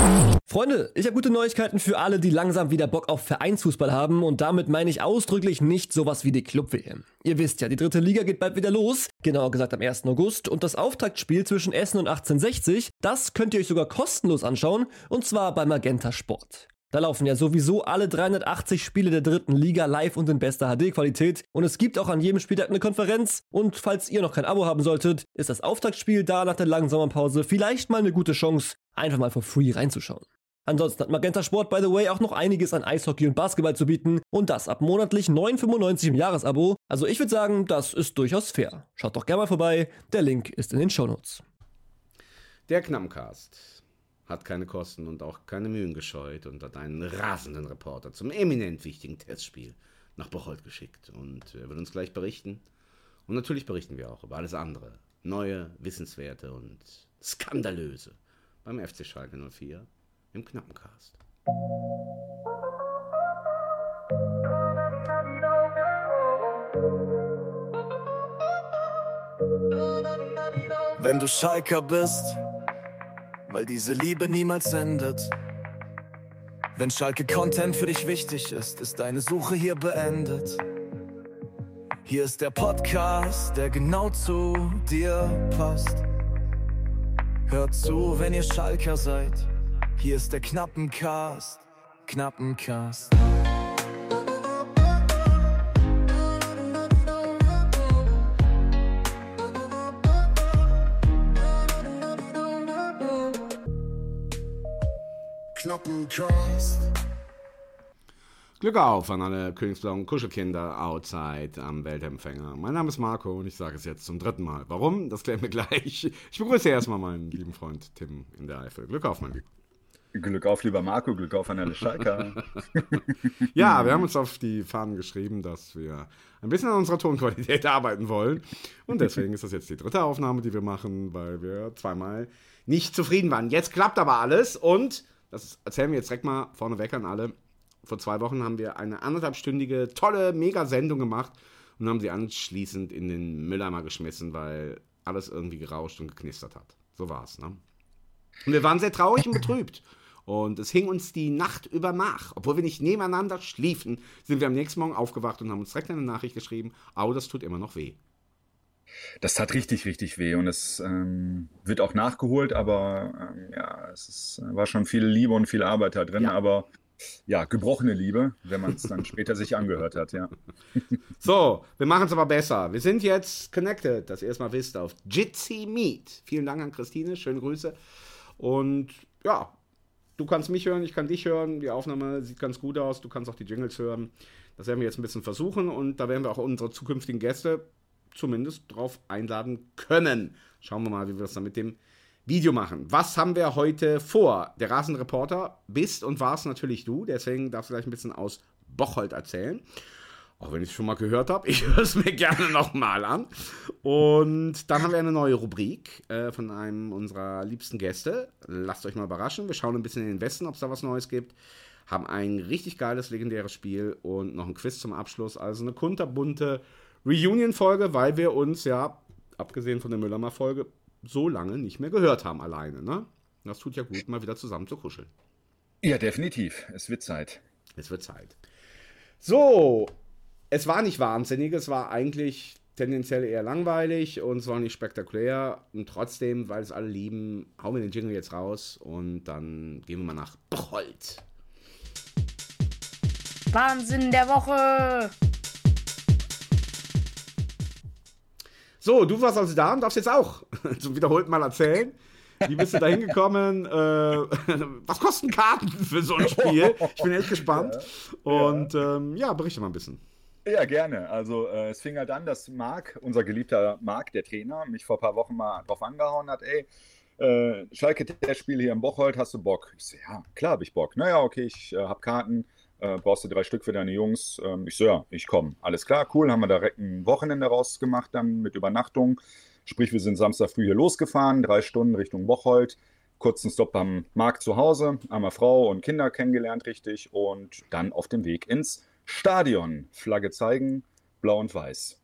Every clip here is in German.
Freunde, ich habe gute Neuigkeiten für alle, die langsam wieder Bock auf Vereinsfußball haben und damit meine ich ausdrücklich nicht sowas wie die Club-WM. Ihr wisst ja, die dritte Liga geht bald wieder los, genauer gesagt am 1. August und das Auftaktspiel zwischen Essen und 1860, das könnt ihr euch sogar kostenlos anschauen und zwar bei Magenta Sport. Da laufen ja sowieso alle 380 Spiele der dritten Liga live und in bester HD-Qualität und es gibt auch an jedem Spieltag eine Konferenz und falls ihr noch kein Abo haben solltet, ist das Auftaktspiel da nach der langen Sommerpause vielleicht mal eine gute Chance, einfach mal for free reinzuschauen. Ansonsten hat Magenta Sport, by the way, auch noch einiges an Eishockey und Basketball zu bieten und das ab monatlich 9,95 im Jahresabo. Also ich würde sagen, das ist durchaus fair. Schaut doch gerne mal vorbei, der Link ist in den Shownotes. Der Knamcast hat keine Kosten und auch keine Mühen gescheut und hat einen rasenden Reporter zum eminent wichtigen Testspiel nach Bocholt geschickt. Und er wird uns gleich berichten. Und natürlich berichten wir auch über alles andere. Neue, wissenswerte und skandalöse beim FC Schalke 04. Im Knappencast. Wenn du Schalker bist, weil diese Liebe niemals endet. Wenn Schalke-Content für dich wichtig ist deine Suche hier beendet. Hier ist der Podcast, der genau zu dir passt. Hört zu, wenn ihr Schalker seid. Hier ist der Knappencast, Knappencast. Knappencast. Glück auf an alle königsblauen Kuschelkinder outside am Weltempfänger. Mein Name ist Marco und ich sage es jetzt zum 3. Mal. Warum? Das klären wir gleich. Ich begrüße erstmal meinen lieben Freund Tim in der Eifel. Glück auf, mein Lieber. Glück auf, lieber Marco, Glück auf an alle Schalker. Ja, wir haben uns auf die Fahnen geschrieben, dass wir ein bisschen an unserer Tonqualität arbeiten wollen. Und deswegen ist das jetzt die 3. Aufnahme, die wir machen, weil wir zweimal nicht zufrieden waren. Jetzt klappt aber alles und, das erzählen wir jetzt direkt mal vorneweg an alle, vor 2 Wochen haben wir eine 1,5-stündige, tolle Mega-Sendung gemacht und haben sie anschließend in den Mülleimer geschmissen, weil alles irgendwie gerauscht und geknistert hat. So war's, ne? Und wir waren sehr traurig und betrübt. Und es hing uns die Nacht über nach. Obwohl wir nicht nebeneinander schliefen, sind wir am nächsten Morgen aufgewacht und haben uns direkt eine Nachricht geschrieben, das tut immer noch weh. Das tat richtig, richtig weh und es wird auch nachgeholt, aber ja, war schon viel Liebe und viel Arbeit da drin, ja. Aber ja, gebrochene Liebe, wenn man es dann später sich angehört hat, ja. So, wir machen es aber besser. Wir sind jetzt connected, dass ihr erstmal wisst, auf Jitsi Meet. Vielen Dank an Christine, schöne Grüße. Und ja, du kannst mich hören, ich kann dich hören. Die Aufnahme sieht ganz gut aus. Du kannst auch die Jingles hören. Das werden wir jetzt ein bisschen versuchen. Und da werden wir auch unsere zukünftigen Gäste zumindest drauf einladen können. Schauen wir mal, wie wir das dann mit dem Video machen. Was haben wir heute vor? Der Rasenreporter bist und warst natürlich du. Deswegen darfst du gleich ein bisschen aus Bocholt erzählen. Auch wenn ich es schon mal gehört habe, ich höre es mir gerne nochmal an. Und dann haben wir eine neue Rubrik von einem unserer liebsten Gäste. Lasst euch mal überraschen. Wir schauen ein bisschen in den Westen, ob es da was Neues gibt. Haben ein richtig geiles, legendäres Spiel und noch ein Quiz zum Abschluss. Also eine kunterbunte Reunion-Folge, weil wir uns ja, abgesehen von der Müllermer-Folge, so lange nicht mehr gehört haben alleine. Ne? Das tut ja gut, mal wieder zusammen zu kuscheln. Ja, definitiv. Es wird Zeit. Es wird Zeit. So, es war nicht wahnsinnig, es war eigentlich tendenziell eher langweilig und es war nicht spektakulär. Und trotzdem, weil es alle lieben, hauen wir den Jingle jetzt raus und dann gehen wir mal nach Bocholt. Wahnsinn der Woche! So, du warst also da und darfst jetzt auch zum wiederholten Mal erzählen. Wie bist du da hingekommen? Was kosten Karten für so ein Spiel? Ich bin echt gespannt. Und berichte mal ein bisschen. Ja, gerne. Also es fing halt an, dass Marc, unser geliebter Marc, der Trainer, mich vor ein paar Wochen mal drauf angehauen hat, Schalke, das Spiel hier in Bocholt, hast du Bock? Ich so, ja, klar habe ich Bock. Naja, okay, ich habe Karten, brauchst du 3 Stück für deine Jungs? Ich so, ja, ich komme. Alles klar, cool, haben wir direkt ein Wochenende rausgemacht dann mit Übernachtung. Sprich, wir sind Samstag früh hier losgefahren, 3 Stunden Richtung Bocholt. Kurzen Stopp am Markt zu Hause, einmal Frau und Kinder kennengelernt richtig und dann auf dem Weg ins Stadion. Flagge zeigen, blau und weiß.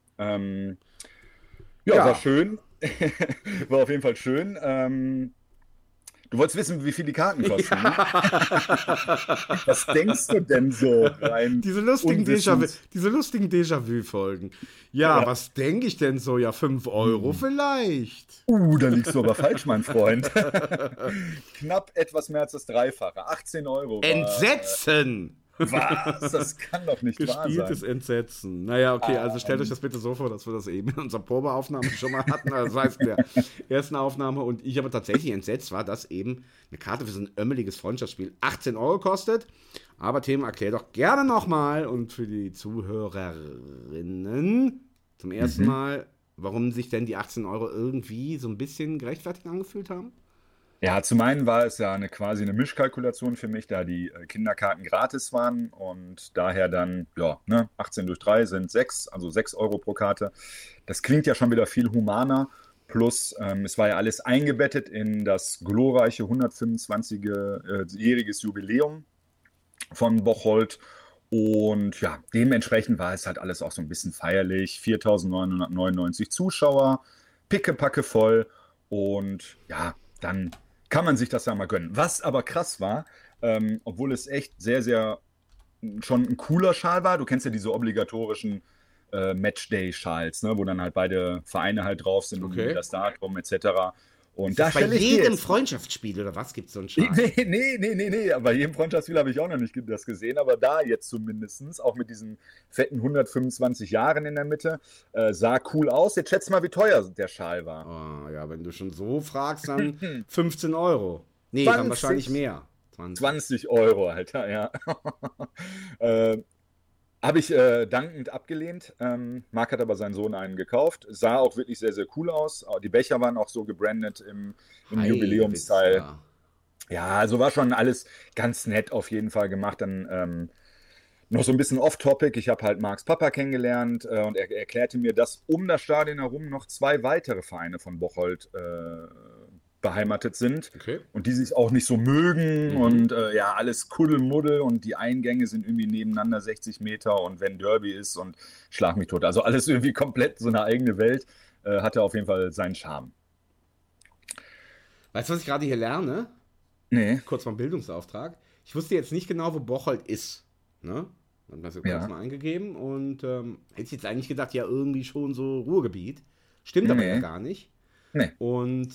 War schön. War auf jeden Fall schön. Du wolltest wissen, wie viel die Karten kosten. Ne? Was denkst du denn so rein? Diese lustigen Déjà-vu-Folgen. Ja, was denke ich denn so? Ja, 5 Euro vielleicht. Da liegst du aber falsch, mein Freund. Knapp etwas mehr als das Dreifache. 18 Euro. Entsetzen! Was? Das kann doch nicht wahr sein. Gespieltes Entsetzen. Naja, okay, also stellt euch das bitte so vor, dass wir das eben in unserer Probeaufnahme schon mal hatten, also das heißt in der ersten Aufnahme, und ich aber tatsächlich entsetzt war, dass eben eine Karte für so ein ömmeliges Freundschaftsspiel 18 Euro kostet. Aber Tim, erklär doch gerne nochmal und für die Zuhörerinnen zum ersten Mal, warum sich denn die 18 Euro irgendwie so ein bisschen gerechtfertigt angefühlt haben? Ja, zum einen war es ja quasi eine Mischkalkulation für mich, da die Kinderkarten gratis waren und daher dann, 18 durch 3 sind 6, also 6 Euro pro Karte. Das klingt ja schon wieder viel humaner. Plus, es war ja alles eingebettet in das glorreiche 125-jähriges Jubiläum von Bocholt. Und ja, dementsprechend war es halt alles auch so ein bisschen feierlich. 4.999 Zuschauer, pickepacke voll. Und ja, dann kann man sich das ja mal gönnen. Was aber krass war, obwohl es echt sehr, sehr schon ein cooler Schal war. Du kennst ja diese obligatorischen Matchday-Schals, ne, wo dann halt beide Vereine halt drauf sind und das Datum etc. Und da bei jedem Freundschaftsspiel oder was gibt es so einen Schal? Nee. Bei jedem Freundschaftsspiel habe ich auch noch nicht das gesehen, aber da jetzt zumindest, auch mit diesen fetten 125 Jahren in der Mitte, sah cool aus. Jetzt schätz mal, wie teuer der Schal war. Oh, ja, wenn du schon so fragst, dann 15 Euro. Nee, dann wahrscheinlich mehr. 20 Euro, Alter, ja. Habe ich dankend abgelehnt. Marc hat aber seinen Sohn einen gekauft. Sah auch wirklich sehr, sehr cool aus. Die Becher waren auch so gebrandet im Jubiläumsteil. Ja, also war schon alles ganz nett auf jeden Fall gemacht. Dann noch so ein bisschen off-topic. Ich habe halt Marcs Papa kennengelernt und er erklärte mir, dass um das Stadion herum noch 2 weitere Vereine von Bocholt beheimatet sind und die sich auch nicht so mögen und alles Kuddelmuddel und die Eingänge sind irgendwie nebeneinander 60 Meter und wenn Derby ist und schlag mich tot. Also alles irgendwie komplett so eine eigene Welt, hatte auf jeden Fall seinen Charme. Weißt du, was ich gerade hier lerne? Nee. Kurz mal Bildungsauftrag. Ich wusste jetzt nicht genau, wo Bocholt ist. Ne? Dann hast du kurz mal eingegeben und hätte ich jetzt eigentlich gedacht, ja irgendwie schon so Ruhrgebiet. Stimmt aber ja gar nicht. Nee. Und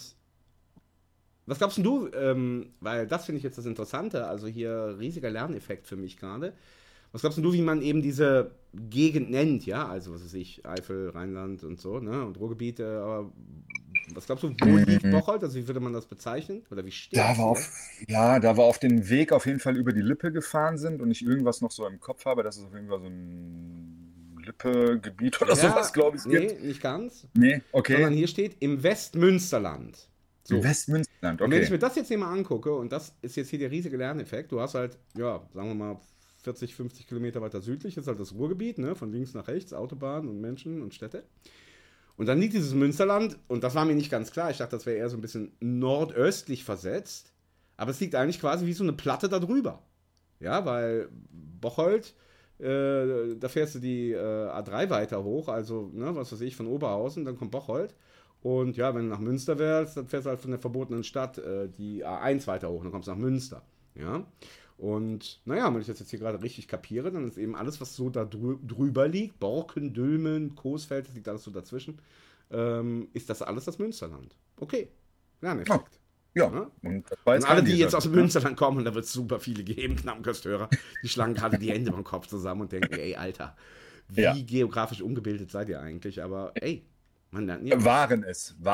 was glaubst denn du, weil das finde ich jetzt das Interessante, also hier riesiger Lerneffekt für mich gerade. Was glaubst denn du, wie man eben diese Gegend nennt, ja? Also was weiß ich, Eifel, Rheinland und so, ne? Und Ruhrgebiet, aber was glaubst du, wo liegt Bocholt? Also wie würde man das bezeichnen? Oder wie steht da war auf dem Weg auf jeden Fall über die Lippe gefahren sind und ich irgendwas noch so im Kopf habe, dass es auf jeden Fall so ein Lippe-Gebiet oder sowas, glaube ich, gibt. Nee, nicht ganz. Nee, okay. Sondern hier steht im Westmünsterland. So. Westmünsterland, okay. Und wenn ich mir das jetzt hier mal angucke, und das ist jetzt hier der riesige Lerneffekt, du hast halt, ja, sagen wir mal, 40, 50 Kilometer weiter südlich ist halt das Ruhrgebiet, ne, von links nach rechts, Autobahnen und Menschen und Städte. Und dann liegt dieses Münsterland, und das war mir nicht ganz klar, ich dachte, das wäre eher so ein bisschen nordöstlich versetzt, aber es liegt eigentlich quasi wie so eine Platte da drüber. Ja, weil Bocholt, da fährst du die A3 weiter hoch, also, ne, was weiß ich, von Oberhausen, dann kommt Bocholt. Und ja, wenn du nach Münster wärst, dann fährst du halt von der verbotenen Stadt die A1 weiter hoch, dann kommst du nach Münster. Ja? Und naja, wenn ich das jetzt hier gerade richtig kapiere, dann ist eben alles, was so da drüber liegt, Borken, Dülmen, Coesfeld, das liegt alles so dazwischen, ist das alles das Münsterland. Okay, Lerneffekt. Ja. Und alle, die jetzt aus dem Münsterland kommen, und da wird es super viele geben, Knappenkösthörer, die schlagen gerade die Hände beim Kopf zusammen und denken, ey, Alter, wie geografisch ungebildet seid ihr eigentlich? Aber ey, man lernt nie. Waren.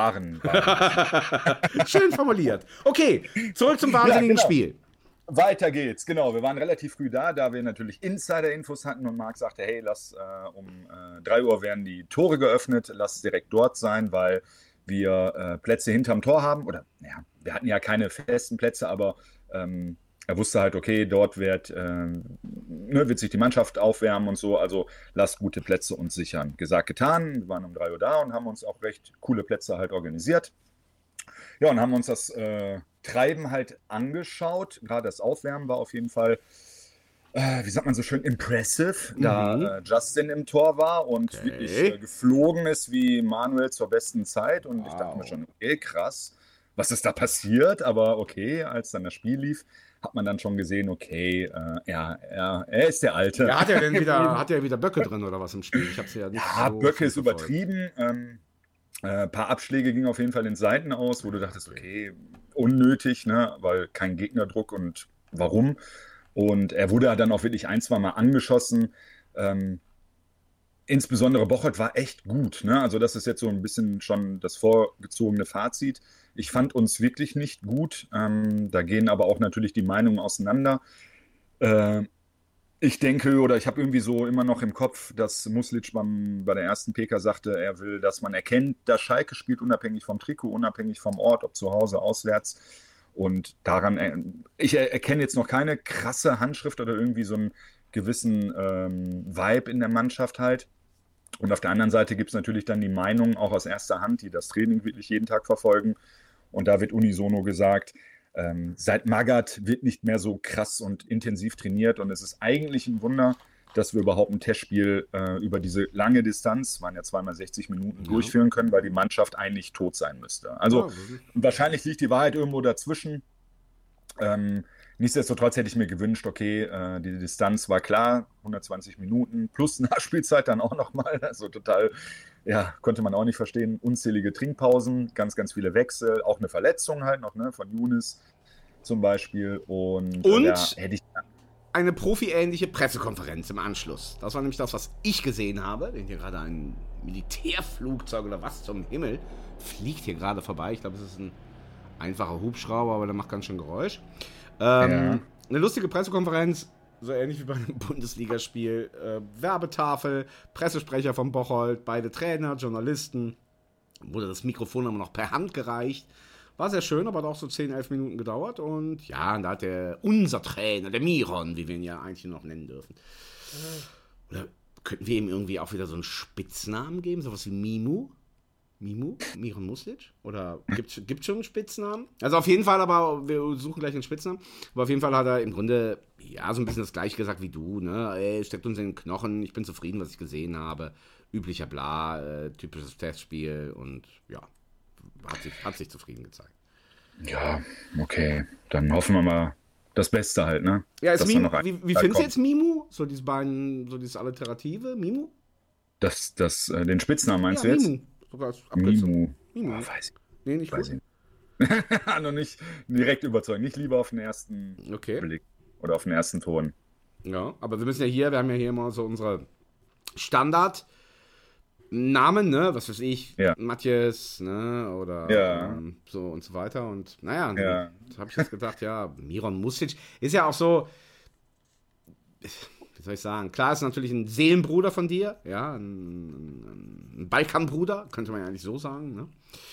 Schön formuliert. Okay, zurück zum wahnsinnigen Spiel. Weiter geht's, genau. Wir waren relativ früh da wir natürlich Insider-Infos hatten und Marc sagte, hey, um 3 Uhr werden die Tore geöffnet, lass direkt dort sein, weil wir Plätze hinterm Tor haben. Oder, ja, wir hatten ja keine festen Plätze, aber er wusste halt, okay, dort wird sich die Mannschaft aufwärmen und so, also lasst gute Plätze uns sichern. Gesagt, getan, wir waren um 3 Uhr da und haben uns auch recht coole Plätze halt organisiert. Ja, und haben uns das Treiben halt angeschaut. Gerade das Aufwärmen war auf jeden Fall, wie sagt man so schön, impressive, da Justin im Tor war und wirklich geflogen ist wie Manuel zur besten Zeit. Und ich dachte mir schon, okay, krass. was ist da passiert, aber okay, als dann das Spiel lief, hat man dann schon gesehen, okay, er ist der Alte. Ja, hat er wieder Böcke drin oder was im Spiel? Ich hab's ja nicht so Böcke ist verfolgt. übertrieben. Paar Abschläge gingen auf jeden Fall in Seiten aus, wo du dachtest, okay, unnötig, ne, weil kein Gegnerdruck und warum. Und er wurde dann auch wirklich 1-2 Mal angeschossen. Insbesondere Bocholt war echt gut, ne? Also das ist jetzt so ein bisschen schon das vorgezogene Fazit. Ich fand uns wirklich nicht gut. Da gehen aber auch natürlich die Meinungen auseinander. Ich denke, oder ich habe irgendwie so immer noch im Kopf, dass Muslic bei der ersten PK sagte, er will, dass man erkennt, dass Schalke spielt, unabhängig vom Trikot, unabhängig vom Ort, ob zu Hause, auswärts. Und daran, ich erkenne jetzt noch keine krasse Handschrift oder irgendwie so einen gewissen Vibe in der Mannschaft halt. Und auf der anderen Seite gibt es natürlich dann die Meinungen auch aus erster Hand, die das Training wirklich jeden Tag verfolgen. Und da wird unisono gesagt, seit Magath wird nicht mehr so krass und intensiv trainiert. Und es ist eigentlich ein Wunder, dass wir überhaupt ein Testspiel über diese lange Distanz, waren ja 2x60 Minuten, durchführen können, weil die Mannschaft eigentlich tot sein müsste. Also wahrscheinlich liegt die Wahrheit irgendwo dazwischen. Nichtsdestotrotz hätte ich mir gewünscht, okay, die Distanz war klar, 120 Minuten plus Nachspielzeit dann auch nochmal, also total, ja, konnte man auch nicht verstehen, unzählige Trinkpausen, ganz, ganz viele Wechsel, auch eine Verletzung halt noch, ne, von Younes zum Beispiel und hätte ich... Eine profi-ähnliche Pressekonferenz im Anschluss. Das war nämlich das, was ich gesehen habe, wenn hier gerade ein Militärflugzeug oder was zum Himmel fliegt hier gerade vorbei. Ich glaube, es ist ein einfacher Hubschrauber, aber der macht ganz schön Geräusch. Eine lustige Pressekonferenz, so ähnlich wie bei einem Bundesligaspiel. Werbetafel, Pressesprecher von Bocholt, beide Trainer, Journalisten. Wurde das Mikrofon immer noch per Hand gereicht. War sehr schön, aber hat auch so 10, 11 Minuten gedauert. Und ja, und da hat unser Trainer, der Miron, wie wir ihn ja eigentlich noch nennen dürfen. Oder könnten wir ihm irgendwie auch wieder so einen Spitznamen geben? Sowas wie Mimu? Miron Muslic? Oder gibt's schon einen Spitznamen? Also auf jeden Fall, aber wir suchen gleich einen Spitznamen. Aber auf jeden Fall hat er im Grunde, ja, so ein bisschen das Gleiche gesagt wie du, ne? Ey, steckt uns in den Knochen, ich bin zufrieden, was ich gesehen habe. Üblicher Bla, typisches Testspiel und ja, hat sich zufrieden gezeigt. Ja, okay. Dann hoffen wir mal das Beste halt, ne? Ja, ist Mimu, wie findest du jetzt Mimu? So dieses Alliterative, Mimu? Den Spitznamen meinst du jetzt? Mimu. Sogar als Abkürzung. Mimu. Oh, weiß ich. Nee, nicht weiß gut. Ich. Noch nicht direkt überzeugen. Nicht lieber auf den ersten Blick oder auf den ersten Ton. Ja, aber wir haben ja hier immer so unsere Standardnamen, ne? Was weiß ich, Matthias, ne? Oder so und so weiter. Und naja, da habe ich jetzt gedacht, ja, Miron Muslic ist ja auch so, wie soll ich sagen, klar ist natürlich ein Seelenbruder von dir, ja, ein Balkanbruder, könnte man ja eigentlich so sagen, ne?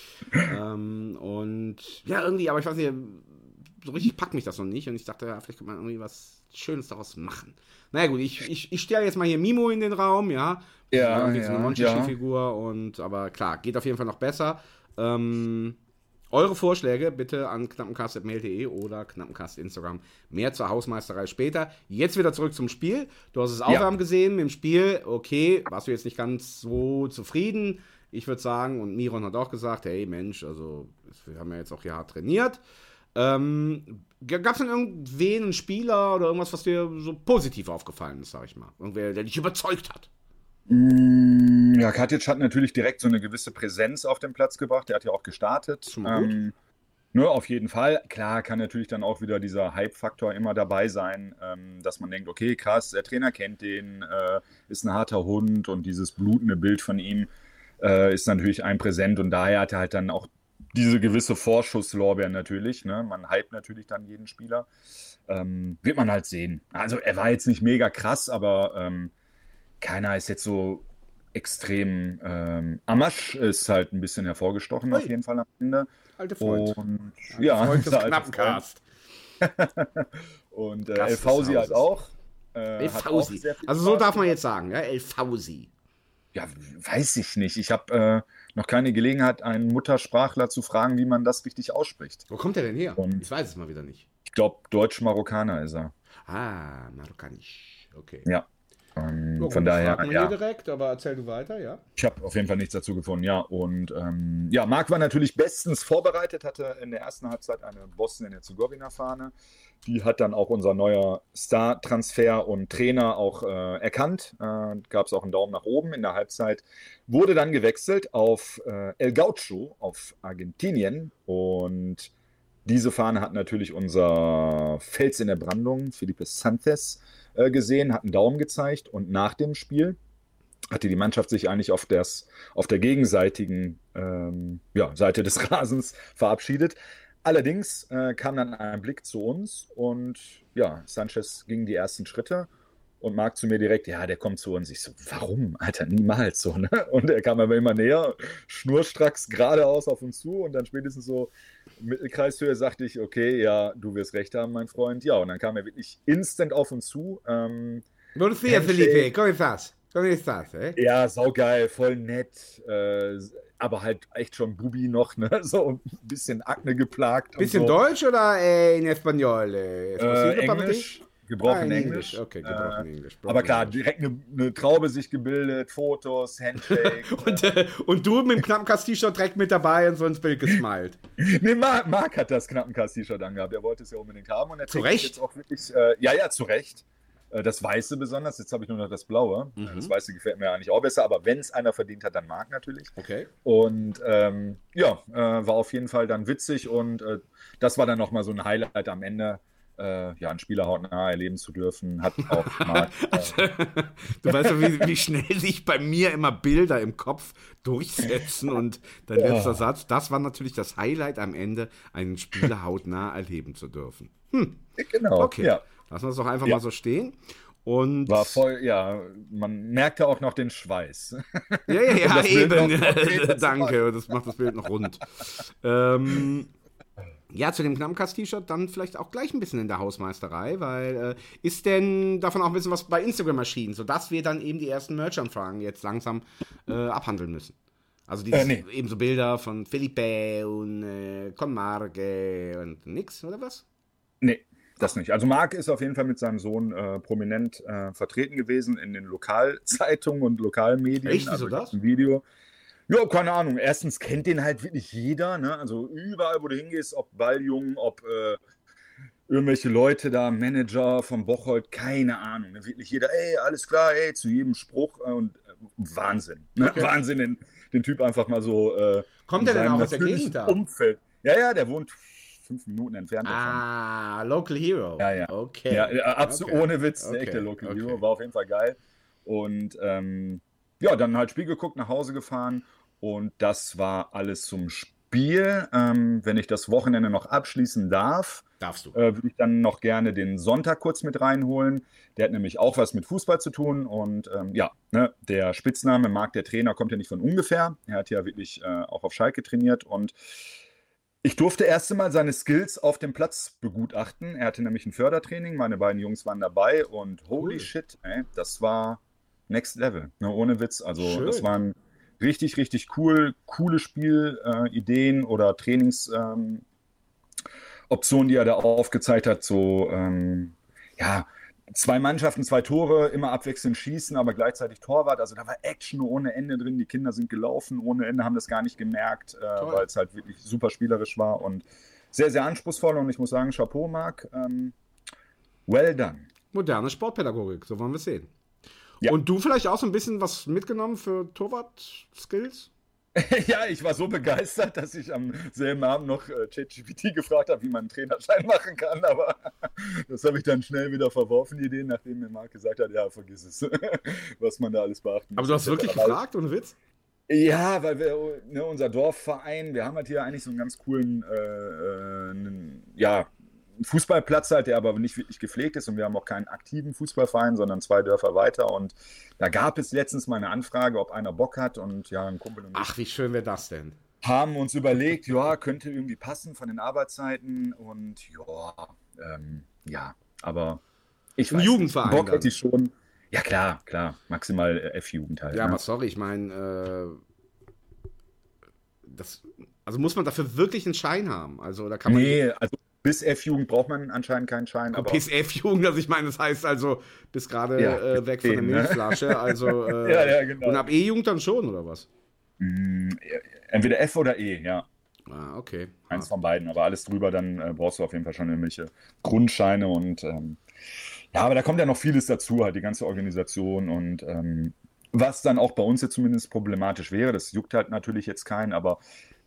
Und ja, irgendwie, aber ich weiß nicht, so richtig packt mich das noch nicht und ich dachte, ja, vielleicht könnte man irgendwie was Schönes daraus machen. Naja gut, ich stelle jetzt mal hier Mimo in den Raum, ja. Ja, so eine Monchichi-Figur aber klar, geht auf jeden Fall noch besser. Eure Vorschläge bitte an knappencast.mail.de oder knappencast Instagram. Mehr zur Hausmeisterei später. Jetzt wieder zurück zum Spiel. Du hast es Aufwärmen gesehen mit dem Spiel. Okay, warst du jetzt nicht ganz so zufrieden. Ich würde sagen, und Miron hat auch gesagt, hey Mensch, also wir haben ja jetzt auch hier hart trainiert. Gab es denn irgendwen, einen Spieler oder irgendwas, was dir so positiv aufgefallen ist, sag ich mal? Irgendwer, der dich überzeugt hat? Ja, Katic hat natürlich direkt so eine gewisse Präsenz auf den Platz gebracht. Der hat ja auch gestartet. Schon mal gut. Ne, auf jeden Fall. Klar kann natürlich dann auch wieder dieser Hype-Faktor immer dabei sein, dass man denkt, okay, krass, der Trainer kennt den, ist ein harter Hund und dieses blutende Bild von ihm ist natürlich ein präsent und daher hat er halt dann auch diese gewisse Vorschusslorbeeren natürlich. Ne? Man hypt natürlich dann jeden Spieler. Wird man halt sehen. Also er war jetzt nicht mega krass, aber keiner ist jetzt so extrem. Amasch ist halt ein bisschen hervorgestochen, auf jeden Fall am Ende. Alte Freund. Und Freund des Knappencast. Und El Fausi halt auch. El Fausi. Also so darf man jetzt sagen, ja? El Fausi. Ja, weiß ich nicht. Ich habe noch keine Gelegenheit, einen Muttersprachler zu fragen, wie man das richtig ausspricht. Wo kommt er denn her? Ich weiß es mal wieder nicht. Ich glaube, Deutsch-Marokkaner ist er. Ah, Marokkanisch. Okay. Ja. Von daher, wir hier direkt, aber erzähl du weiter, ja. Ich habe auf jeden Fall nichts dazu gefunden, ja. Und Marc war natürlich bestens vorbereitet, hatte in der ersten Halbzeit eine Bosnien-Herzegowina-Fahne. Die hat dann auch unser neuer Star-Transfer und Trainer auch erkannt. Gab es auch einen Daumen nach oben. In der Halbzeit wurde dann gewechselt auf El Gaucho, auf Argentinien. Und diese Fahne hat natürlich unser Fels in der Brandung, Felipe Santos, gesehen, hat einen Daumen gezeigt. Und nach dem Spiel hatte die Mannschaft sich eigentlich auf der gegenseitigen Seite des Rasens verabschiedet. Allerdings kam dann ein Blick zu uns und ja, Sanchez ging die ersten Schritte und Marc zu mir direkt, ja, der kommt zu uns. Ich so, warum? Alter, niemals so, ne? Und er kam aber immer näher, schnurstracks geradeaus auf uns zu und dann spätestens so Mittelkreishöhe sagte ich, okay, ja, du wirst recht haben, mein Freund. Ja, und dann kam er wirklich instant auf uns zu. Buenos días, Felipe, ¿cómo estás? ¿Cómo estás, Ja, saugeil, voll nett, aber halt echt schon Bubi noch, ne? So ein bisschen Akne geplagt. Bisschen so. Deutsch oder in Español? Englisch, gebrochen Englisch. Okay, gebrochen Englisch. Aber klar, direkt eine Traube sich gebildet, Fotos, Handshake. und du mit dem Knappenkast-T-Shirt direkt mit dabei und so ins Bild gesmiled. Nee, Marc hat das Knappenkast-T-Shirt angehabt, er wollte es ja unbedingt haben. Und er zu Recht? Jetzt auch wirklich, zu Recht. Das Weiße besonders, jetzt habe ich nur noch das Blaue. Das Weiße gefällt mir eigentlich auch besser, aber wenn es einer verdient hat, dann Marc natürlich. Okay. Und war auf jeden Fall dann witzig und das war dann nochmal so ein Highlight am Ende, einen Spieler hautnah erleben zu dürfen, hat auch Marc. Du weißt ja, wie schnell sich bei mir immer Bilder im Kopf durchsetzen und dein letzter Satz, das war natürlich das Highlight am Ende, einen Spieler hautnah erleben zu dürfen. Genau, okay. Ja. Lassen wir es doch einfach mal so stehen. Und war voll, man merkte auch noch den Schweiß. Ja, eben. Danke, das macht das Bild noch rund. Zu dem Knappenkast-T-Shirt dann vielleicht auch gleich ein bisschen in der Hausmeisterei, weil ist denn davon auch ein bisschen was bei Instagram erschienen, sodass wir dann eben die ersten Merch-Anfragen jetzt langsam abhandeln müssen? Also eben so Bilder von Felipe und von Marge und nix, oder was? Nee. Das nicht. Also Marc ist auf jeden Fall mit seinem Sohn prominent vertreten gewesen in den Lokalzeitungen und Lokalmedien. Echt, wieso das? Ein Video. Ja, keine Ahnung. Erstens kennt den halt wirklich jeder. Ne? Also überall, wo du hingehst, ob Balljungen, ob irgendwelche Leute da, Manager vom Bocholt, keine Ahnung. Ne? Wirklich jeder, alles klar, zu jedem Spruch. Und Wahnsinn. Ne? Okay. Wahnsinn, den Typ einfach mal so kommt der denn auch aus der Gegend da? Umfeld. Ja, der wohnt 5 Minuten entfernt davon. Local Hero. Ja. Okay. Ja, absolut ohne Witz, der echte Local Hero, war auf jeden Fall geil. Und dann halt Spiel geguckt, nach Hause gefahren und das war alles zum Spiel. Wenn ich das Wochenende noch abschließen darf, darfst du. Würde ich dann noch gerne den Sonntag kurz mit reinholen. Der hat nämlich auch was mit Fußball zu tun und der Spitzname Marc, der Trainer, kommt ja nicht von ungefähr. Er hat ja wirklich auch auf Schalke trainiert und ich durfte erst einmal seine Skills auf dem Platz begutachten. Er hatte nämlich ein Fördertraining, meine beiden Jungs waren dabei und holy shit, das war next level, ne, ohne Witz. Also schön. Das waren richtig, richtig coole Spielideen oder Trainingsoptionen, die er da aufgezeigt hat. So, 2 Mannschaften, 2 Tore, immer abwechselnd schießen, aber gleichzeitig Torwart. Also da war Action ohne Ende drin. Die Kinder sind gelaufen ohne Ende, haben das gar nicht gemerkt, weil es halt wirklich super spielerisch war und sehr, sehr anspruchsvoll. Und ich muss sagen, Chapeau, Marc. Well done. Moderne Sportpädagogik, so wollen wir es sehen. Ja. Und du vielleicht auch so ein bisschen was mitgenommen für Torwart-Skills? Ja, ich war so begeistert, dass ich am selben Abend noch ChatGPT gefragt habe, wie man einen Trainerschein machen kann, aber das habe ich dann schnell wieder verworfen, die Idee, nachdem mir Marc gesagt hat, ja, vergiss es, was man da alles beachten muss. Aber du hast wirklich gefragt, ohne Witz? Ja, weil wir, unser Dorfverein, wir haben halt hier eigentlich so einen ganz coolen, Fußballplatz halt, der aber nicht wirklich gepflegt ist und wir haben auch keinen aktiven Fußballverein, sondern 2 Dörfer weiter und da gab es letztens mal eine Anfrage, ob einer Bock hat und ein Kumpel und ich. Ach, wie schön wäre das denn? Haben uns überlegt, könnte irgendwie passen von den Arbeitszeiten und aber ich weiß Jugendverein nicht, Bock hätte ich schon. Ja, klar, maximal F-Jugend halt. Ja, aber sorry, ich meine, also muss man dafür wirklich einen Schein haben? Also, da kann man Bis F-Jugend braucht man anscheinend keinen Schein. Aber bis F-Jugend, also ich meine, das heißt also, bis gerade weg von der Milchflasche. Also, ja, genau. Und ab E-Jugend dann schon, oder was? Entweder F oder E, ja. Ah, okay. Eins von beiden, aber alles drüber, dann brauchst du auf jeden Fall schon irgendwelche Grundscheine und ja, aber da kommt ja noch vieles dazu, halt die ganze Organisation und was dann auch bei uns jetzt zumindest problematisch wäre, das juckt halt natürlich jetzt keinen, aber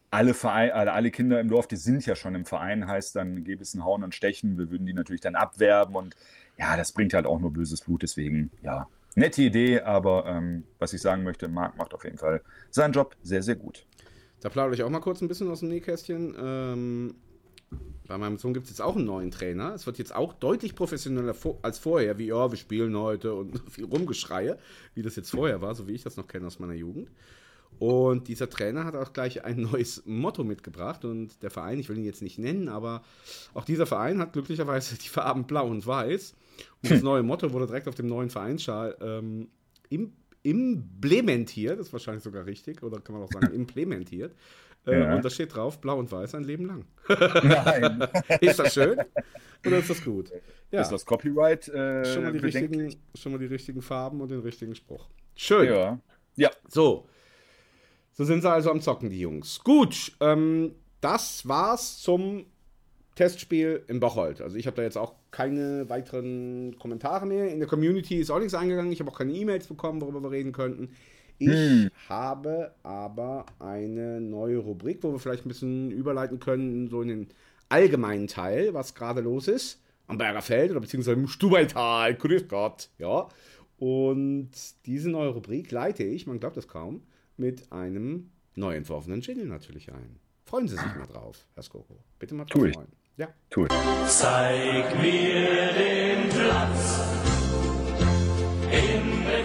alle Kinder im Dorf, die sind ja schon im Verein, heißt dann, gäbe es ein Hauen und Stechen, wir würden die natürlich dann abwerben und ja, das bringt halt auch nur böses Blut, deswegen, ja, nette Idee, aber was ich sagen möchte, Marc macht auf jeden Fall seinen Job sehr, sehr gut. Da plaudere ich auch mal kurz ein bisschen aus dem Nähkästchen. Bei meinem Sohn gibt es jetzt auch einen neuen Trainer. Es wird jetzt auch deutlich professioneller als vorher, wie, ja, wir spielen heute und viel Rumgeschreie, wie das jetzt vorher war, so wie ich das noch kenne aus meiner Jugend. Und dieser Trainer hat auch gleich ein neues Motto mitgebracht und der Verein, ich will ihn jetzt nicht nennen, aber auch dieser Verein hat glücklicherweise die Farben blau und weiß. Und das neue Motto wurde direkt auf dem neuen Vereinsschal implementiert, das ist wahrscheinlich sogar richtig, oder kann man auch sagen implementiert. Ja. Und da steht drauf, blau und weiß ein Leben lang. Nein. Ist das schön? Oder ist das gut? Ja. Ist das Copyright schon mal die richtigen Farben und den richtigen Spruch. Schön. Ja. So sind sie also am Zocken, die Jungs. Gut, das war's zum Testspiel in Bocholt. Also ich habe da jetzt auch keine weiteren Kommentare mehr. In der Community ist auch nichts eingegangen. Ich habe auch keine E-Mails bekommen, worüber wir reden könnten. Ich habe aber eine neue Rubrik, wo wir vielleicht ein bisschen überleiten können, so in den allgemeinen Teil, was gerade los ist. Am Berger Feld oder beziehungsweise im Stubaital. Grüß Gott. Ja. Und diese neue Rubrik leite ich, man glaubt das kaum, mit einem neu entworfenen Jingle natürlich ein. Freuen Sie sich mal drauf, Herr Skoko. Bitte mal drauf freuen. Ja. Tu ich. Zeig mir den Platz in der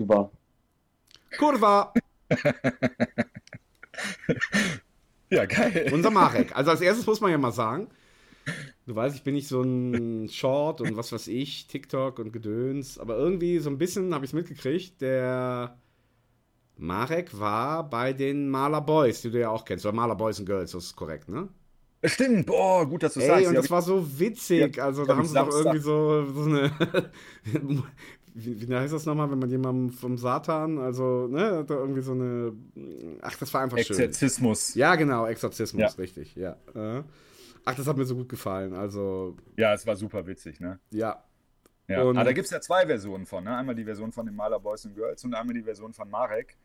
Kurva. Ja, geil. Unser Marek. Also als erstes muss man ja mal sagen, du weißt, ich bin nicht so ein Short und was weiß ich, TikTok und Gedöns, aber irgendwie so ein bisschen habe ich es mitgekriegt, der Marek war bei den Maler Boys, die du ja auch kennst, oder Maler Boys and Girls, das ist korrekt, ne? Stimmt, boah, gut, dass du sagst. Und das war so witzig, Ja, also da haben sie doch Samstag. irgendwie so eine, wie heißt das nochmal, wenn man jemanden vom Satan, also, ne, da irgendwie so eine, ach, das war einfach schön. Exorzismus. Ja, genau, Exorzismus, Ja. richtig, ja. Ach, das hat mir so gut gefallen, also, Ja, es war super witzig, ne? ja. Ja. Und- Aber da gibt es ja zwei Versionen von, ne? Einmal die Version von den Maler Boys and Girls und einmal die Version von Marek.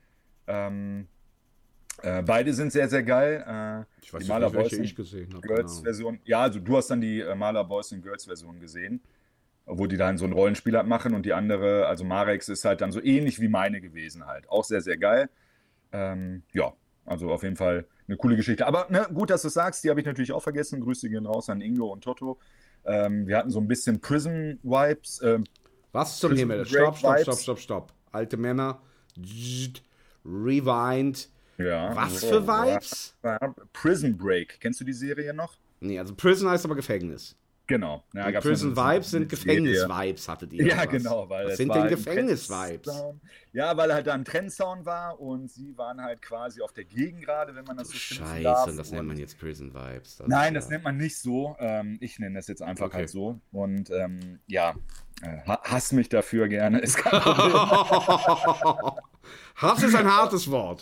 Beide sind sehr, sehr geil. Ich weiß die nicht, Maler welche Boys ich gesehen habe. Girls Version. Ja, also du hast dann die Maler Boys and Girls Version gesehen, wo die dann so ein Rollenspiel halt machen und die andere, also Mareks ist halt dann so ähnlich wie meine gewesen halt. Auch sehr, sehr geil. Ja, also auf jeden Fall eine coole Geschichte. Aber ne, gut, dass du es sagst, die habe ich natürlich auch vergessen. Grüße gehen raus an Ingo und Toto. Wir hatten so ein bisschen Prism-Vibes. Was zum Prison Himmel? Break Stopp. Alte Männer. Rewind. Ja. Was für Vibes? Prison Break. Kennst du die Serie noch? Nee, also Prison heißt aber Gefängnis. Genau. Ja, Und gab's Prison noch so eine Vibes sind Serie. Gefängnis-Vibes, hattet ihr. Ja, oder was? genau. Weil Was es sind war denn halt ein Gefängnis-Vibes? Trendsound. Ja, weil halt da ein Trendsound war und sie waren halt quasi auf der Gegengrade, wenn man das so schimpfen darf. Scheiße, das nennt man jetzt Prison Vibes. Nein, das nennt man nicht so. Ich nenne das jetzt einfach Okay. halt so. Und ja, hass mich dafür gerne. Ist kein Problem. Hass ist ein hartes Wort.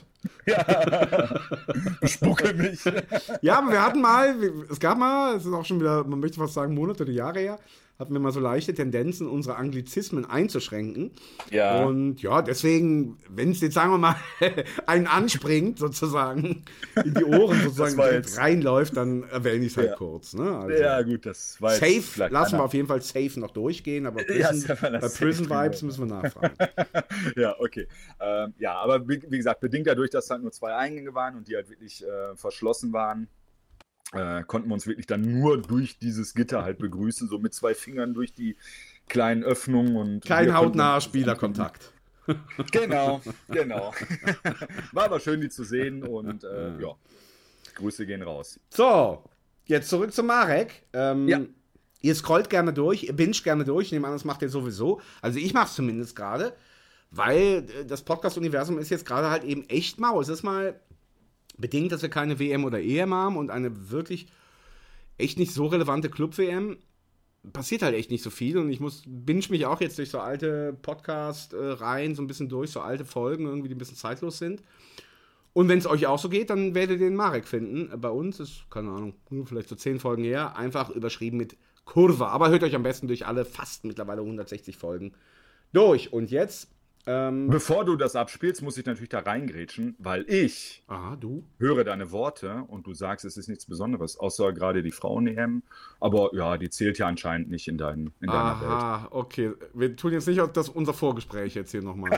Spucke mich. Ja, aber wir hatten mal, es gab mal, es ist auch schon wieder, man möchte fast sagen, Monate oder Jahre her, hatten wir mal so leichte Tendenzen, unsere Anglizismen einzuschränken. Ja. Und ja, deswegen, wenn es jetzt, sagen wir mal, einen anspringt, sozusagen, in die Ohren sozusagen war direkt jetzt- reinläuft, dann erwähne ich es halt Ja. kurz. Ne? Also, Ja, gut, das war jetzt safe, vielleicht lassen wir einer- auf jeden Fall safe noch durchgehen, aber Ja, Prison, safe, bei das Prison safe Vibes drüber. müssen wir nachfragen. Ja, okay. Ja, aber wie gesagt, bedingt dadurch, dass halt nur 2 Eingänge waren und die halt wirklich verschlossen waren, konnten wir uns wirklich dann nur durch dieses Gitter halt begrüßen, so mit 2 Fingern durch die kleinen Öffnungen und Kein wir hautnaher konnten- Spielerkontakt. Genau. War aber schön, die zu sehen und ja, Grüße gehen raus. So, jetzt zurück zu Marek. Ja. Ihr scrollt gerne durch, ihr binget gerne durch. Ich nehme an, das macht ihr sowieso. Also ich mache es zumindest gerade, weil das Podcast-Universum ist jetzt gerade halt eben echt mau. Es ist mal bedingt, dass wir keine WM oder EM haben und eine wirklich echt nicht so relevante Club-WM. Passiert halt echt nicht so viel und ich binge mich auch jetzt durch so alte Podcast-Reihen so ein bisschen durch, so alte Folgen irgendwie, die ein bisschen zeitlos sind. Und wenn es euch auch so geht, dann werdet ihr den Marek finden. Bei uns ist, keine Ahnung, vielleicht so 10 Folgen her, einfach überschrieben mit Kurva. Aber hört euch am besten durch alle fast mittlerweile 160 Folgen durch. Und jetzt Bevor du das abspielst, muss ich natürlich da reingrätschen, weil ich höre deine Worte und du sagst, es ist nichts Besonderes, außer gerade die Frauen-EM. Aber ja, die zählt ja anscheinend nicht in deiner Welt. Okay. Wir tun jetzt nicht unser Vorgespräch jetzt hier nochmal.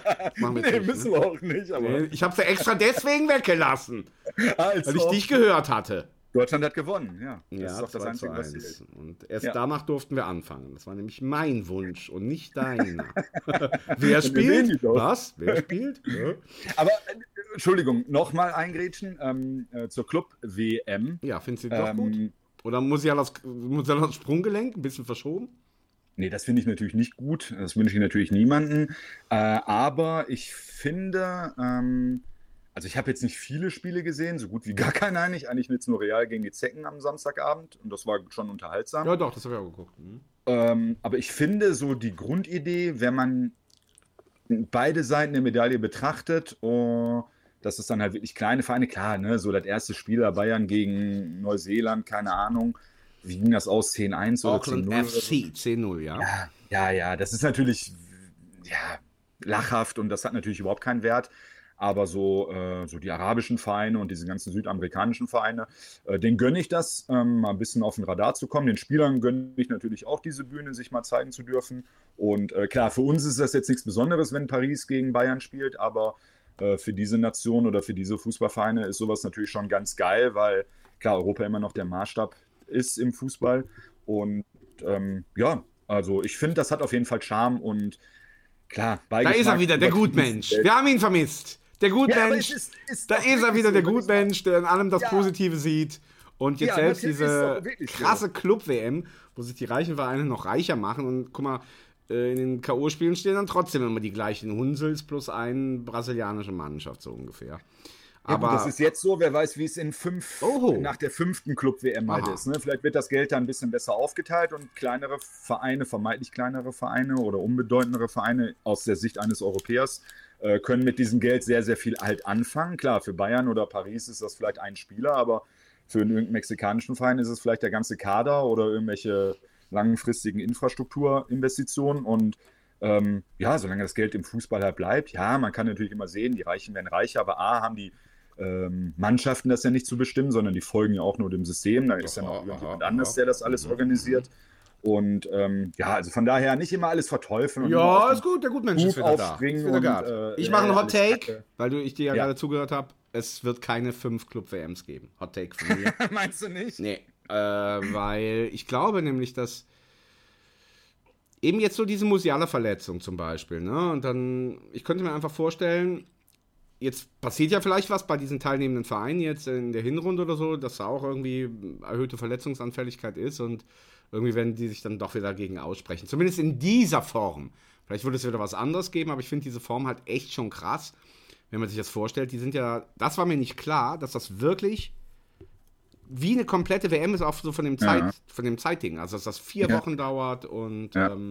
Müssen wir auch nicht. Aber Ich habe es ja extra deswegen weggelassen, weil ich dich gehört hatte. Deutschland hat gewonnen, ja. Das ist doch das Einzige, was zählt. Und erst danach durften wir anfangen. Das war nämlich mein Wunsch und nicht deiner. Wer spielt? Was? Wer spielt? Ja. Aber, Entschuldigung, nochmal eingrätschen zur Club-WM. Ja, findest du doch gut? Oder muss ja das Sprunggelenk ein bisschen verschoben? Nee, das finde ich natürlich nicht gut. Das wünsche ich natürlich niemanden. Aber ich finde... Also ich habe jetzt nicht viele Spiele gesehen, so gut wie gar keine eigentlich. Eigentlich jetzt nur Real gegen die Zecken am Samstagabend und das war schon unterhaltsam. Ja doch, das habe ich auch geguckt. Aber ich finde so die Grundidee, wenn man beide Seiten der Medaille betrachtet, dass es dann halt wirklich kleine Vereine, klar, ne, so das erste Spiel da Bayern gegen Neuseeland, keine Ahnung, wie ging das aus, 10-1 oder 10-0? FC, 10-0, ja. Ja, das ist natürlich lachhaft und das hat natürlich überhaupt keinen Wert. Aber so die arabischen Vereine und diese ganzen südamerikanischen Vereine, denen gönne ich das, mal ein bisschen auf den Radar zu kommen. Den Spielern gönne ich natürlich auch diese Bühne, sich mal zeigen zu dürfen. Und klar, für uns ist das jetzt nichts Besonderes, wenn Paris gegen Bayern spielt, aber für diese Nation oder für diese Fußballvereine ist sowas natürlich schon ganz geil, weil klar, Europa immer noch der Maßstab ist im Fußball. Und also ich finde, das hat auf jeden Fall Charme und klar, da ist er wieder, der Gutmensch. Wir haben ihn vermisst. Der Gutmensch, da ist er wieder, der Gutmensch, der in allem das Positive sieht. Und jetzt selbst diese krasse Club-WM, wo sich die reichen Vereine noch reicher machen. Und guck mal, in den K.O.-Spielen stehen dann trotzdem immer die gleichen Hunsels plus eine brasilianische Mannschaft, so ungefähr. Aber das ist jetzt so, wer weiß, wie es nach der 5. Club-WM halt ist. Ne? Vielleicht wird das Geld da ein bisschen besser aufgeteilt und kleinere Vereine, vermeintlich kleinere Vereine oder unbedeutendere Vereine aus der Sicht eines Europäers können mit diesem Geld sehr, sehr viel halt anfangen. Klar, für Bayern oder Paris ist das vielleicht ein Spieler, aber für einen mexikanischen Verein ist es vielleicht der ganze Kader oder irgendwelche langfristigen Infrastrukturinvestitionen und solange das Geld im Fußball halt bleibt, man kann natürlich immer sehen, die Reichen werden reicher, aber haben die Mannschaften das ja nicht zu bestimmen, sondern die folgen ja auch nur dem System. Da ist ja noch jemand anders, der das alles organisiert. Und also von daher nicht immer alles verteufeln. Ja, ist gut, der Gutmensch ist wieder da. Ich mache einen Hot Take, weil ich dir ja gerade zugehört habe. Es wird keine 5 Club-WMs geben. Hot Take von mir. Meinst du nicht? Nee, weil ich glaube nämlich, dass eben jetzt so diese Musiala-Verletzung zum Beispiel, ne? Und dann, ich könnte mir einfach vorstellen, jetzt passiert ja vielleicht was bei diesen teilnehmenden Vereinen jetzt in der Hinrunde oder so, dass da auch irgendwie erhöhte Verletzungsanfälligkeit ist und irgendwie werden die sich dann doch wieder dagegen aussprechen. Zumindest in dieser Form. Vielleicht würde es wieder was anderes geben, aber ich finde diese Form halt echt schon krass, wenn man sich das vorstellt. Die sind ja, das war mir nicht klar, dass das wirklich wie eine komplette WM ist, auch so von dem Zeitding. Also, dass das 4 Wochen dauert und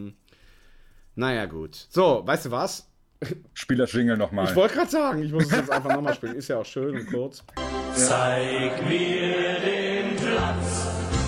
naja, gut. So, weißt du was? Spieler-Jingle nochmal. Ich wollte gerade sagen, ich muss es jetzt einfach nochmal spielen. Ist ja auch schön und kurz. Zeig mir den Platz.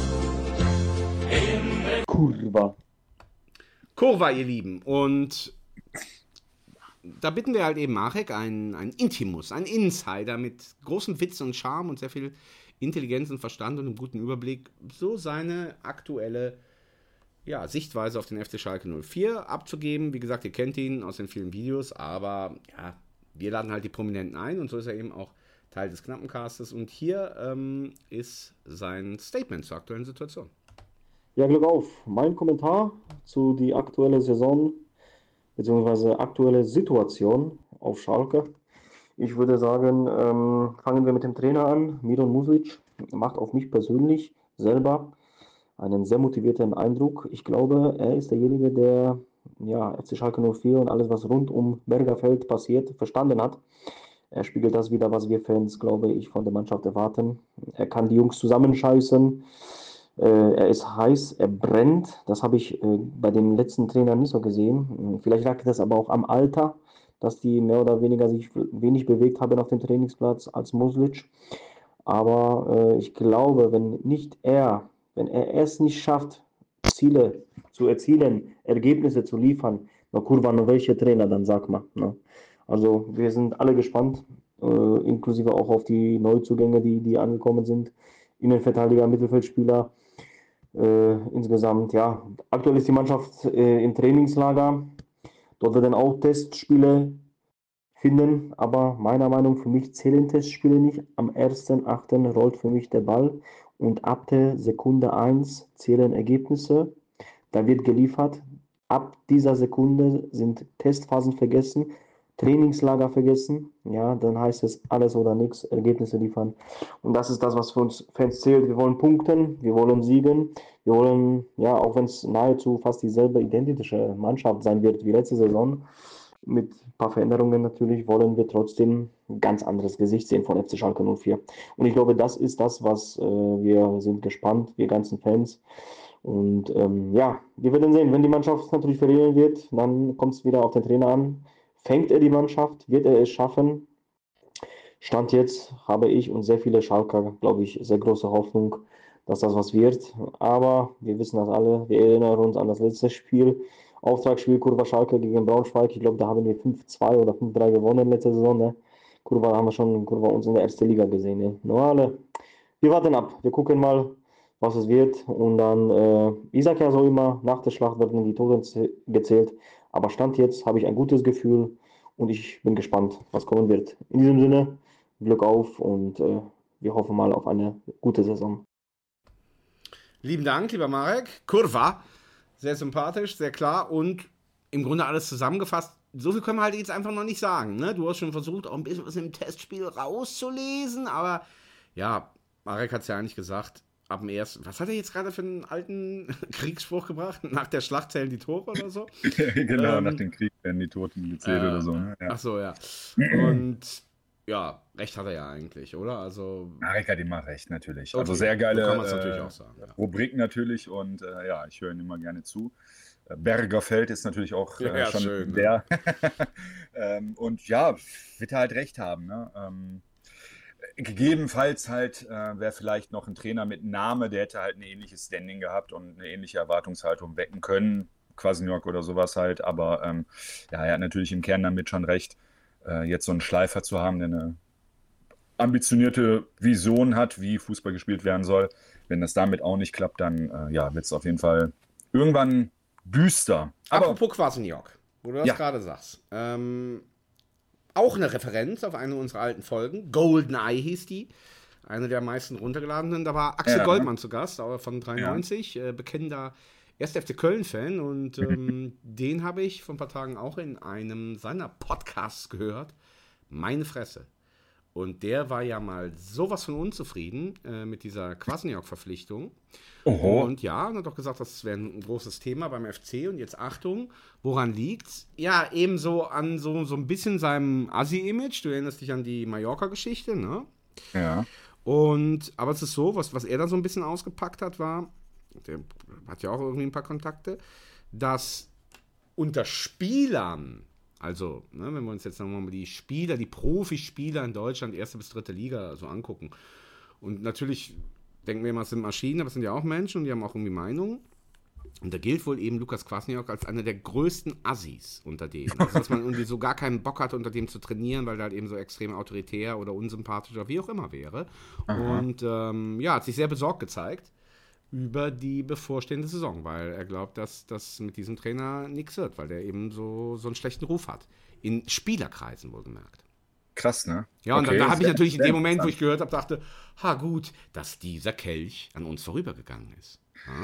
Kurva, ihr Lieben. Und da bitten wir halt eben Marek, ein Intimus, ein Insider mit großem Witz und Charme und sehr viel Intelligenz und Verstand und einem guten Überblick, so seine aktuelle Sichtweise auf den FC Schalke 04 abzugeben. Wie gesagt, ihr kennt ihn aus den vielen Videos, aber wir laden halt die Prominenten ein und so ist er eben auch Teil des Knappencastes. Und hier ist sein Statement zur aktuellen Situation. Ja, Glück auf. Mein Kommentar zu die aktuelle Saison bzw. aktuelle Situation auf Schalke. Ich würde sagen, fangen wir mit dem Trainer an. Miron Music macht auf mich persönlich selber einen sehr motivierten Eindruck. Ich glaube, er ist derjenige, der FC Schalke 04 und alles, was rund um Bergerfeld passiert, verstanden hat. Er spiegelt das wieder, was wir Fans, glaube ich, von der Mannschaft erwarten. Er kann die Jungs zusammenscheißen. Er ist heiß, er brennt. Das habe ich bei dem letzten Trainer nicht so gesehen. Vielleicht lag das aber auch am Alter, dass die mehr oder weniger sich wenig bewegt haben auf dem Trainingsplatz als Muslic. Aber ich glaube, wenn er es nicht schafft, Ziele zu erzielen, Ergebnisse zu liefern, na kurwa, nur welche Trainer, dann sag mal. Ne? Also wir sind alle gespannt, inklusive auch auf die Neuzugänge, die angekommen sind. Innenverteidiger, Mittelfeldspieler. Insgesamt, ja, aktuell ist die Mannschaft im Trainingslager. Dort werden auch Testspiele finden, aber meiner Meinung nach, für mich zählen Testspiele nicht. Am 1.8. rollt für mich der Ball und ab der Sekunde 1 zählen Ergebnisse. Da wird geliefert. Ab dieser Sekunde sind Testphasen vergessen, Trainingslager vergessen. Ja, dann heißt es alles oder nichts, Ergebnisse liefern. Und das ist das, was für uns Fans zählt. Wir wollen punkten, wir wollen siegen. Wir wollen, ja, auch wenn es nahezu fast dieselbe identische Mannschaft sein wird wie letzte Saison, mit ein paar Veränderungen natürlich, wollen wir trotzdem ein ganz anderes Gesicht sehen von FC Schalke 04. Und ich glaube, das ist das, was wir sind gespannt, wir ganzen Fans. Und ja, wir werden sehen, wenn die Mannschaft natürlich verlieren wird, dann kommt es wieder auf den Trainer an. Fängt er die Mannschaft? Wird er es schaffen? Stand jetzt habe ich und sehr viele Schalker, glaube ich, sehr große Hoffnung, dass das was wird. Aber wir wissen das alle. Wir erinnern uns an das letzte Spiel. Auftragsspiel Kurva Schalke gegen Braunschweig. Ich glaube, da haben wir 5-2 oder 5-3 gewonnen letzte Saison. Ne? Kurva haben wir schon uns in der ersten Liga gesehen. Ne? Nur alle. Wir warten ab. Wir gucken mal, was es wird. Und dann, ich sage ja so immer, nach der Schlacht werden die Toten gezählt. Aber Stand jetzt habe ich ein gutes Gefühl und ich bin gespannt, was kommen wird. In diesem Sinne, Glück auf und wir hoffen mal auf eine gute Saison. Lieben Dank, lieber Marek. Kurva, sehr sympathisch, sehr klar und im Grunde alles zusammengefasst. So viel können wir halt jetzt einfach noch nicht sagen. Ne? Du hast schon versucht, auch ein bisschen was im Testspiel rauszulesen, aber ja, Marek hat es ja eigentlich gesagt, ab dem ersten, was hat er jetzt gerade für einen alten Kriegsspruch gebracht? Nach der Schlacht zählen die Tore oder so? Genau, nach dem Krieg werden die Toten gezählt oder so. Ne? Ja. Ach so, ja. Und ja, recht hat er ja eigentlich, oder? Also Marek hat immer recht, natürlich. Okay, Also sehr geile so kann man's natürlich auch sagen, ja. Rubrik natürlich und ja, ich höre ihn immer gerne zu. Bergerfeld ist natürlich auch Ja, schon schön, der. Und ja, wird er halt recht haben. Ne? Gegebenenfalls halt wäre vielleicht noch ein Trainer mit Name, der hätte halt ein ähnliches Standing gehabt und eine ähnliche Erwartungshaltung wecken können. Kwasniok oder sowas halt. Aber ja, er hat natürlich im Kern damit schon recht, jetzt so einen Schleifer zu haben, der eine ambitionierte Vision hat, wie Fußball gespielt werden soll. Wenn das damit auch nicht klappt, dann ja, wird es auf jeden Fall irgendwann düster. Aber apropos Kwasniok, wo du das gerade sagst. Auch eine Referenz auf eine unserer alten Folgen. GoldenEye hieß die. Eine der meisten runtergeladenen. Da war Axel Goldmann zu Gast, aber von 93, bekennender 1. FC Köln-Fan. Und den habe ich vor ein paar Tagen auch in einem seiner Podcasts gehört. Meine Fresse. Und der war ja mal sowas von unzufrieden mit dieser Kwasniok-Verpflichtung. Und ja, hat doch gesagt, das wäre ein großes Thema beim FC. Und jetzt Achtung, woran liegt's? Ja, ebenso an so ein bisschen seinem Assi-Image. Du erinnerst dich an die Mallorca-Geschichte, ne? ja. Aber es ist so, was er da so ein bisschen ausgepackt hat, war, der hat ja auch irgendwie ein paar Kontakte, dass unter Spielern, also, ne, wenn wir uns jetzt nochmal die Spieler, die Profispieler in Deutschland, 1. bis 3. Liga so angucken. Und natürlich denken wir immer, es sind Maschinen, aber es sind ja auch Menschen und die haben auch irgendwie Meinungen. Und da gilt wohl eben Lukas Kwasniok als einer der größten Assis unter denen. Also, dass man irgendwie so gar keinen Bock hat, unter dem zu trainieren, weil der halt eben so extrem autoritär oder unsympathisch oder wie auch immer wäre. Aha. Und ja, hat sich sehr besorgt gezeigt über die bevorstehende Saison, weil er glaubt, dass das mit diesem Trainer nichts wird, weil der eben so einen schlechten Ruf hat. In Spielerkreisen wohlgemerkt. Krass, ne? Ja, und da habe ich natürlich in dem Moment, wo ich gehört habe, dachte, gut, dass dieser Kelch an uns vorübergegangen ist.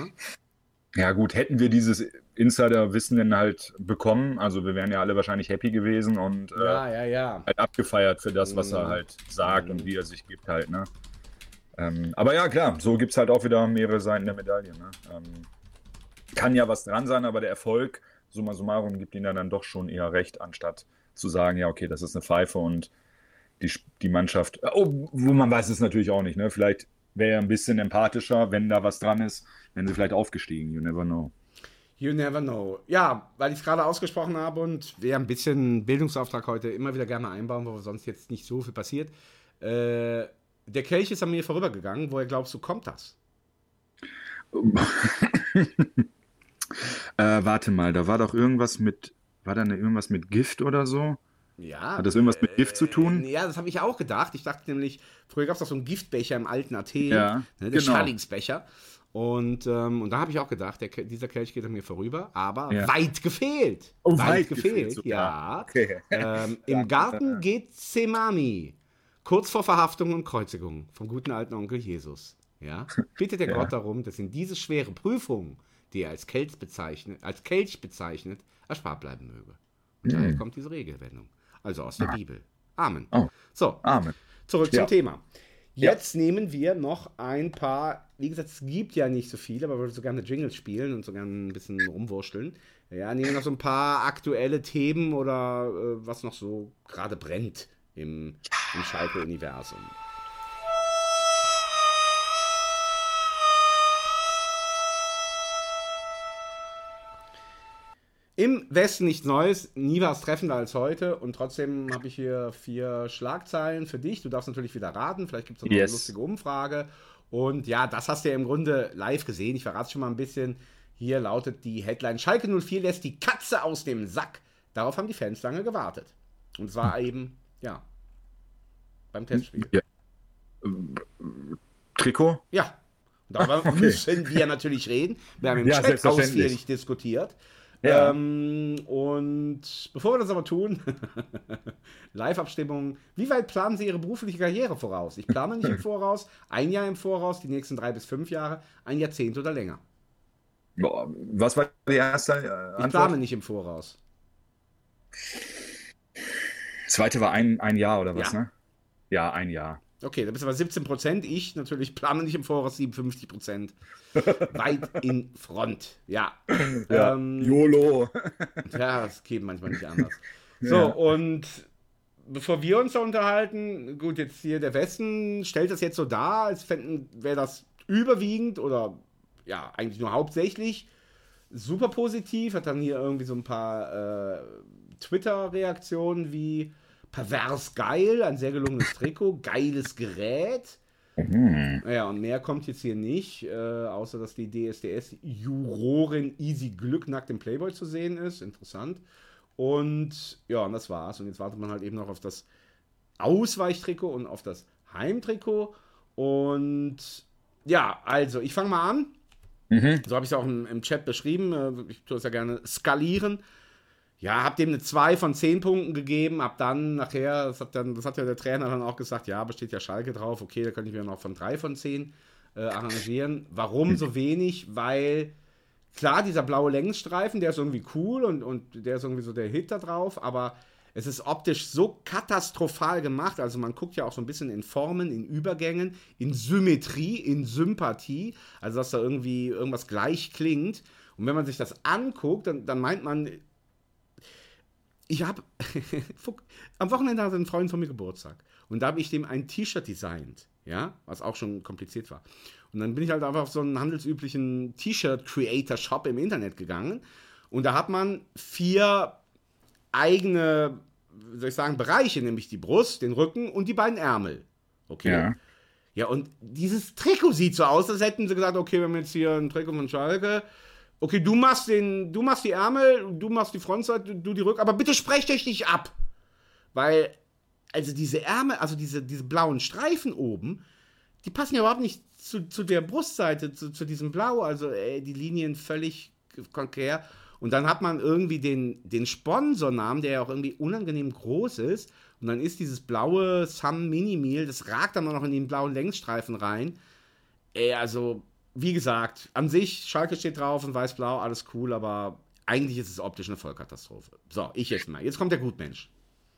Ja gut, hätten wir dieses Insider-Wissen denn halt bekommen, also wir wären ja alle wahrscheinlich happy gewesen und halt abgefeiert für das, was er halt sagt und wie er sich gibt halt, ne? Aber ja, klar, so gibt es halt auch wieder mehrere Seiten der Medaille, ne? Kann ja was dran sein, aber der Erfolg, summa summarum, gibt ihnen dann doch schon eher recht, anstatt zu sagen, ja okay, das ist eine Pfeife und die Mannschaft, wo man weiß es natürlich auch nicht, ne? Vielleicht wäre ein bisschen empathischer, wenn da was dran ist, wären sie vielleicht aufgestiegen. You never know. You never know. Ja, weil ich es gerade ausgesprochen habe und wir ein bisschen Bildungsauftrag heute immer wieder gerne einbauen, wo sonst jetzt nicht so viel passiert. Der Kelch ist an mir vorübergegangen. Woher glaubst du, kommt das? Warte mal, da war doch irgendwas mit, war da irgendwas mit Gift oder so? Ja. Hat das irgendwas mit Gift zu tun? Ja, das habe ich auch gedacht. Ich dachte nämlich, früher gab es doch so einen Giftbecher im alten Athen, Ja, ne, der genau. Schallingsbecher. Und da habe ich auch gedacht, dieser Kelch geht an mir vorüber, aber Ja. weit gefehlt. Oh, weit weit gefehlt, gefehlt sogar. ja. Okay. Im Garten Gethsemane, kurz vor Verhaftung und Kreuzigung vom guten alten Onkel Jesus. Ja? Bittet der Gott darum, dass in diese schwere Prüfung, die er als Kelch bezeichnet, erspart bleiben möge. Und daher kommt diese Regelwendung. Also aus der Bibel. Amen. Oh. So, Amen. zurück Ja. zum Thema. Jetzt nehmen wir noch ein paar, wie gesagt, es gibt ja nicht so viele, aber wir würden so gerne Jingles spielen und so gerne ein bisschen rumwurschteln. Ja, nehmen wir noch so ein paar aktuelle Themen oder was noch so gerade brennt im Schalke-Universum. Im Westen nichts Neues, nie war es treffender als heute und trotzdem habe ich hier 4 Schlagzeilen für dich. Du darfst natürlich wieder raten, vielleicht gibt es noch eine lustige Umfrage. Und ja, das hast du ja im Grunde live gesehen. Ich verrate schon mal ein bisschen. Hier lautet die Headline: Schalke 04 lässt die Katze aus dem Sack. Darauf haben die Fans lange gewartet. Und zwar eben, ja, beim Testspiel. Ja. Trikot? Ja, und darüber müssen wir natürlich reden. Wir haben im Ja, Chat selbstverständlich. ausführlich diskutiert. Ja. Und bevor wir das aber tun, Live-Abstimmung. Wie weit planen Sie Ihre berufliche Karriere voraus? Ich plane nicht im Voraus, ein Jahr im Voraus, die nächsten 3 bis 5 Jahre, ein Jahrzehnt oder länger. Boah, was war die erste Ich Antwort? plane nicht im Voraus. Zweite war ein Jahr oder was, Ja. ne? Ja, ein Jahr. Okay, da bist du bei 17%. Ich natürlich plane nicht im Voraus, 57%. Weit in Front. Ja. Ja. YOLO. Ja, das geht manchmal nicht anders. So, und bevor wir uns da unterhalten, gut, jetzt hier der Westen stellt das jetzt so dar, als wäre das überwiegend oder ja, eigentlich nur hauptsächlich super positiv. Hat dann hier irgendwie so ein paar Twitter-Reaktionen wie pervers geil, ein sehr gelungenes Trikot, geiles Gerät. Ja, und mehr kommt jetzt hier nicht, außer dass die DSDS-Jurorin Easy Glück nackt im Playboy zu sehen ist. Interessant. Und ja, und das war's. Und jetzt wartet man halt eben noch auf das Ausweichtrikot und auf das Heimtrikot. Und ja, also, ich fange mal an. So habe ich es auch im Chat beschrieben. Ich tue es ja gerne skalieren. Ja, hab dem eine 2 von 10 Punkten gegeben, ab dann nachher, das hat ja der Trainer dann auch gesagt, ja, aber steht ja Schalke drauf, okay, da könnte ich mir noch von 3 von 10 arrangieren. Warum so wenig? Weil, klar, dieser blaue Längsstreifen, der ist irgendwie cool und der ist irgendwie so der Hit da drauf, aber es ist optisch so katastrophal gemacht, also man guckt ja auch so ein bisschen in Formen, in Übergängen, in Symmetrie, in Sympathie, also dass da irgendwie irgendwas gleich klingt. Und wenn man sich das anguckt, dann meint man, ich habe am Wochenende hatte ein Freund von mir Geburtstag und da habe ich dem ein T-Shirt designt, ja, was auch schon kompliziert war. Und dann bin ich halt einfach auf so einen handelsüblichen T-Shirt-Creator-Shop im Internet gegangen und da hat man 4 eigene, wie soll ich sagen, Bereiche, nämlich die Brust, den Rücken und die beiden Ärmel. Okay. Ja. Ja, und dieses Trikot sieht so aus, als hätten sie gesagt, okay, wir haben jetzt hier ein Trikot von Schalke. Okay, du machst die Ärmel, du machst die Frontseite, du die Rücken, aber bitte sprecht euch nicht ab. Weil, also diese Ärmel, also diese blauen Streifen oben, die passen ja überhaupt nicht zu der Brustseite, zu diesem Blau, also die Linien völlig konträr. Und dann hat man irgendwie den Sponsornamen, der ja auch irgendwie unangenehm groß ist. Und dann ist dieses blaue Sun Mini Meal, das ragt dann noch in den blauen Längsstreifen rein. Also, wie gesagt, an sich, Schalke steht drauf und weiß-blau, alles cool, aber eigentlich ist es optisch eine Vollkatastrophe. So, ich jetzt mal. Jetzt kommt der Gutmensch.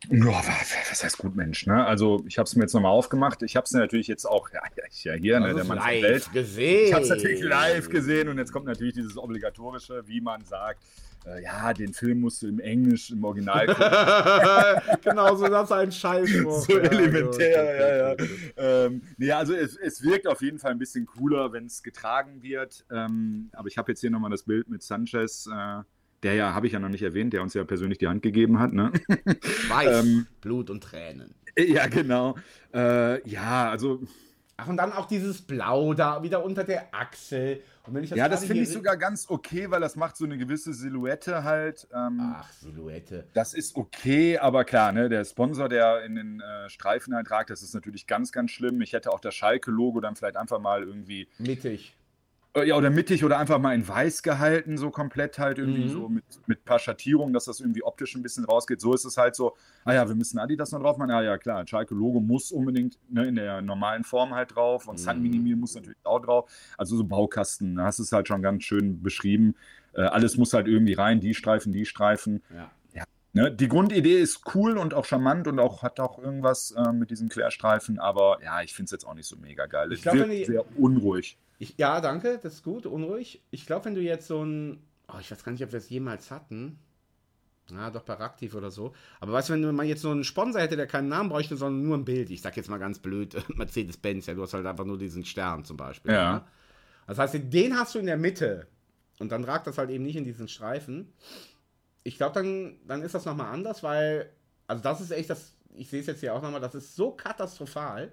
Ja, was heißt Gutmensch, ne? Also ich habe es mir jetzt nochmal aufgemacht. Ich habe es natürlich jetzt auch, hier, ne, der Mann der Welt. Gesehen. Ich habe es natürlich live gesehen und jetzt kommt natürlich dieses obligatorische, wie man sagt, ja, den Film musst du im Englisch, im Original gucken. Genau, so das ist ein Scheißspruch. So elementär, ja. Nee, also es wirkt auf jeden Fall ein bisschen cooler, wenn es getragen wird. Aber ich habe jetzt hier nochmal das Bild mit Sanchez, der ja, habe ich ja noch nicht erwähnt, der uns ja persönlich die Hand gegeben hat, ne? Weiß, Blut und Tränen. Ja, genau. Ja, also. Ach, und dann auch dieses Blau da wieder unter der Achsel. Und wenn ich das Ja, das gerade finde ich hier- sogar ganz okay, weil das macht so eine gewisse Silhouette halt. Ach, Silhouette. Das ist okay, aber klar, ne, der Sponsor, der in den Streifen halt tragt, das ist natürlich ganz, ganz schlimm. Ich hätte auch das Schalke-Logo dann vielleicht einfach mal irgendwie. Mittig. Ja, oder mittig oder einfach mal in weiß gehalten, so komplett halt irgendwie so mit ein paar Schattierungen, dass das irgendwie optisch ein bisschen rausgeht. So ist es halt so, wir müssen Adidas noch drauf machen. Ja, klar, Schalke-Logo muss unbedingt, ne, in der normalen Form halt drauf und Sun Minimil muss natürlich auch drauf. Also so Baukasten, da hast du es halt schon ganz schön beschrieben. Alles muss halt irgendwie rein, die Streifen. Ja. Ne, die Grundidee ist cool und auch charmant und hat auch irgendwas mit diesen Querstreifen, aber ja, ich finde es jetzt auch nicht so mega geil. Ich Es glaub, wirkt wenn die- sehr unruhig. Ja, danke, das ist gut, unruhig. Ich glaube, wenn du jetzt so ein, ich weiß gar nicht, ob wir es jemals hatten. Ja, doch bei Raktiv oder so. Aber weißt du, wenn man jetzt so einen Sponsor hätte, der keinen Namen bräuchte, sondern nur ein Bild. Ich sag jetzt mal ganz blöd, Mercedes-Benz, ja, du hast halt einfach nur diesen Stern zum Beispiel. Ja. Ne? Das heißt, den hast du in der Mitte. Und dann ragt das halt eben nicht in diesen Streifen. Ich glaube, dann ist das nochmal anders, weil, also das ist echt, ich sehe es jetzt hier auch nochmal, das ist so katastrophal,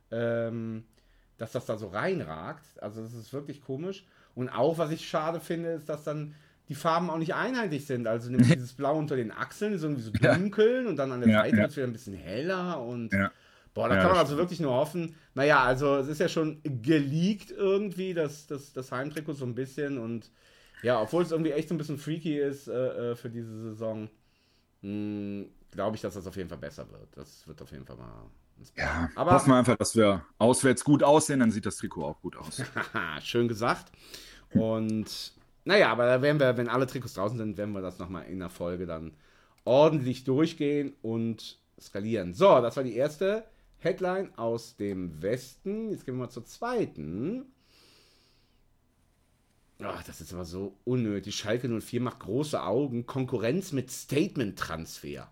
dass das da so reinragt. Also das ist wirklich komisch. Und auch, was ich schade finde, ist, dass dann die Farben auch nicht einheitlich sind. Also nämlich dieses Blau unter den Achseln ist irgendwie so dunkel und dann an der Seite wird es wieder ein bisschen heller und boah, da kann man also wirklich nur hoffen. Naja, also es ist ja schon geleakt irgendwie, das Heimtrikot so ein bisschen und ja, obwohl es irgendwie echt so ein bisschen freaky ist für diese Saison, glaube ich, dass das auf jeden Fall besser wird. Das wird auf jeden Fall mal. Ja, aber hoffen wir einfach, dass wir auswärts gut aussehen, dann sieht das Trikot auch gut aus. Schön gesagt. Und naja, aber da werden wir, wenn alle Trikots draußen sind, werden wir das nochmal in der Folge dann ordentlich durchgehen und skalieren. So, das war die erste Headline aus dem Westen. Jetzt gehen wir mal zur zweiten. Ach, das ist aber so unnötig. Schalke 04 macht große Augen. Konkurrenz mit Statement-Transfer.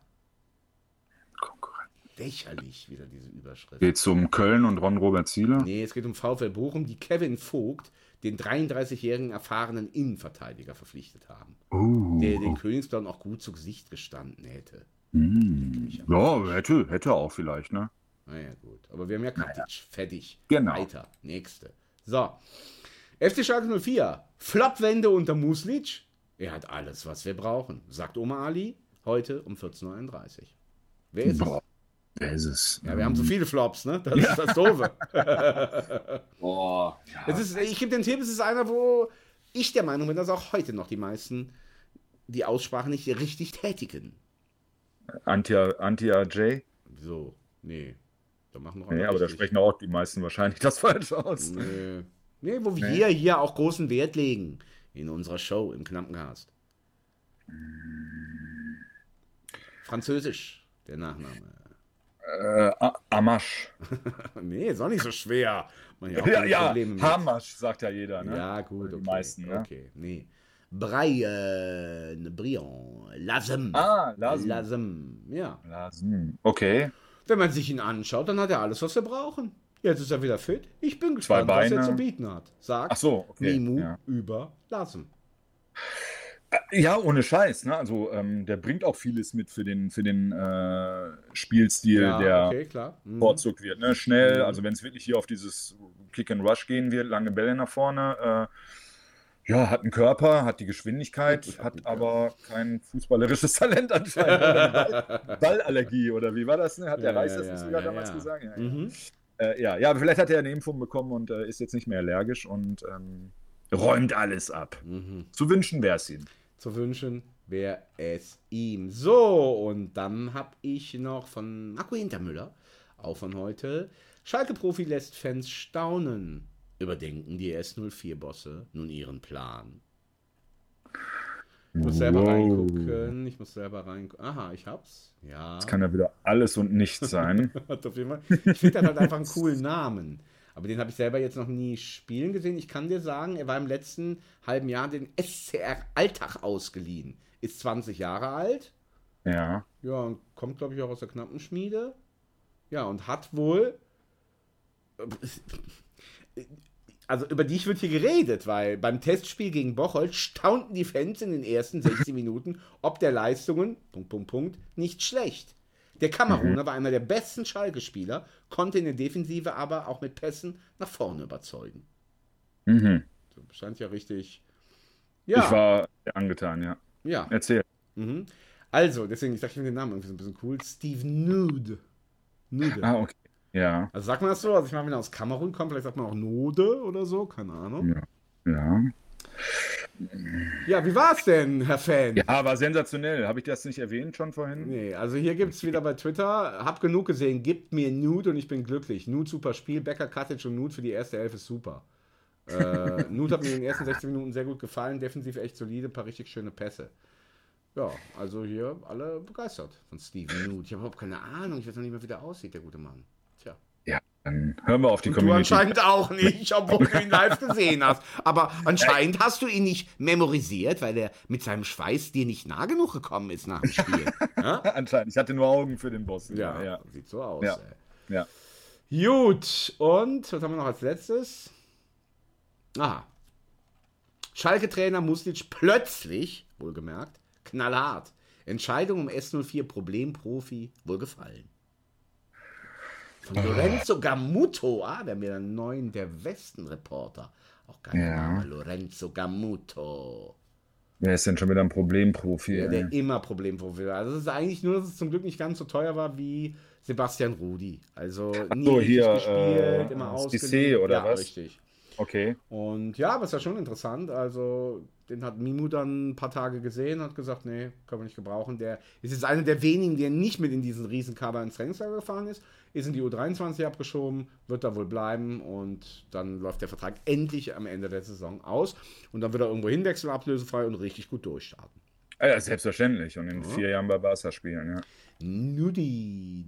Lächerlich wieder diese Überschrift. Geht es um Köln und Ron-Robert Zieler? Nee, es geht um VfL Bochum, die Kevin Vogt, den 33-jährigen erfahrenen Innenverteidiger, verpflichtet haben. Der den Königsblauen auch gut zu Gesicht gestanden hätte. Ja, hätte auch vielleicht, ne? Naja, gut. Aber wir haben ja Katic. Fertig. Genau. Weiter. Nächste. So. FC Schalke 04. Flopwende unter Muslic. Er hat alles, was wir brauchen, sagt Oma Ali heute um 14.31 Uhr. Wer ist es? Wer ist es? Ja, wir haben so viele Flops, ne? Das ist das Doofe. Boah. Ja. Ich gebe den Tipp, es ist einer, wo ich der Meinung bin, dass auch heute noch die meisten die Aussprache nicht richtig tätigen. Antia J? So, nee. Da machen wir auch Nee, noch aber da richtig. sprechen auch die meisten wahrscheinlich das falsch aus. Nee, wo wir hier auch großen Wert legen in unserer Show im Knappencast. Französisch, der Nachname. Amash. Nee, ist auch nicht so schwer. Man ja, auch Ja, keine ja, Probleme mit. Hamash, sagt ja jeder, ne? Ja, gut, okay. Die meisten, ne? Okay, nee. Brian, Lasem. Lasem. Ja. Okay. Wenn man sich ihn anschaut, dann hat er alles, was wir brauchen. Jetzt ist er wieder fit. Ich bin Zwei gespannt, was er Beine. zu bieten hat. Sagt Ach so, okay. Mimu Ja. über Lasem. Ja, ohne Scheiß, ne? Also der bringt auch vieles mit für den Spielstil, der okay, klar. bevorzugt wird. Ne? Schnell, also wenn es wirklich hier auf dieses Kick and Rush gehen wird, lange Bälle nach vorne, hat einen Körper, hat die Geschwindigkeit, hat aber kein fußballerisches Talent anscheinend. Oder Ballallergie oder wie war das? Ne? Hat der Reis das nicht sogar damals gesagt? Ja, aber vielleicht hat er eine Impfung bekommen und ist jetzt nicht mehr allergisch und räumt alles ab. Zu wünschen wäre es ihm. Zu wünschen wäre es ihm. So, und dann habe ich noch von Marco Hintermüller, auch von heute, Schalke-Profi lässt Fans staunen. Überdenken die S04-Bosse nun ihren Plan? Ich muss selber reingucken. Aha, ich hab's. Ja. Das kann ja wieder alles und nichts sein. Auf jeden Fall. Ich finde das halt einfach einen coolen Namen. Aber den habe ich selber jetzt noch nie spielen gesehen. Ich kann dir sagen, er war im letzten halben Jahr den SCR Alltag ausgeliehen. Ist 20 Jahre alt. Ja. Ja, und kommt, glaube ich, auch aus der Knappenschmiede. Ja, und hat wohl... Also über dich wird hier geredet, weil beim Testspiel gegen Bocholt staunten die Fans in den ersten 60 Minuten ob der Leistungen, nicht schlecht. Der Kameruner war einer der besten Schalke-Spieler, konnte in der Defensive aber auch mit Pässen nach vorne überzeugen. Mhm. So, scheint ja richtig... Ja. Ich war angetan, ja. Ja. Erzähl. Mhm. Also, deswegen, ich sage, ich finde den Namen irgendwie so ein bisschen cool. Steve Nude. Ah, okay. Ja. Also sagt man das so? Also ich meine, wenn er aus Kamerun kommt, vielleicht sagt man auch Node oder so, keine Ahnung. Ja. Ja, wie war's denn, Herr Fan? Ja, war sensationell. Habe ich das nicht erwähnt schon vorhin? Nee, also hier gibt's wieder bei Twitter, hab genug gesehen, gibt mir Nude und ich bin glücklich. Nude, super Spiel, Becker, Katic und Nude für die erste Elf ist super. Nude hat mir in den ersten 16 Minuten sehr gut gefallen, defensiv echt solide, ein paar richtig schöne Pässe. Ja, also hier alle begeistert von Steven Nude. Ich habe überhaupt keine Ahnung, ich weiß noch nicht mehr, wie der aussieht, der gute Mann. Tja. Ja, dann hören wir auf die Und Community. du anscheinend auch nicht, obwohl du ihn live gesehen hast. Aber anscheinend hast du ihn nicht memorisiert, weil er mit seinem Schweiß dir nicht nah genug gekommen ist nach dem Spiel. Ja? Anscheinend. Ich hatte nur Augen für den Boss. Ja. Sieht so aus. Ja. Ey. Ja. Gut, und was haben wir noch als letztes? Aha. Schalke-Trainer Muslic plötzlich, wohlgemerkt, knallhart. Entscheidung um S04 Problemprofi wohlgefallen. Von Lorenzo Gamuto, wir haben ja einen neuen Der Westen-Reporter. Auch geiler Name, Lorenzo Gamuto. Wer ist denn schon wieder ein Problemprofi? Ja, der immer Problemprofi war. Also es ist eigentlich nur, dass es zum Glück nicht ganz so teuer war wie Sebastian Rudi. Also nie richtig hier, gespielt, immer ausgeliehen. oder ja, was? Richtig. Okay. Und ja, aber es ist ja schon interessant. Also, den hat Mimu dann ein paar Tage gesehen und hat gesagt, nee, können wir nicht gebrauchen. Der ist jetzt einer der wenigen, der nicht mit in diesen Riesenkader ins Trainingslager gefahren ist. Ist in die U23 abgeschoben, wird da wohl bleiben und dann läuft der Vertrag endlich am Ende der Saison aus. Und dann wird er irgendwo hinwechseln, ablösefrei und richtig gut durchstarten. Ja, selbstverständlich. Und in 4 Jahren bei Barca spielen, ja. Nudi.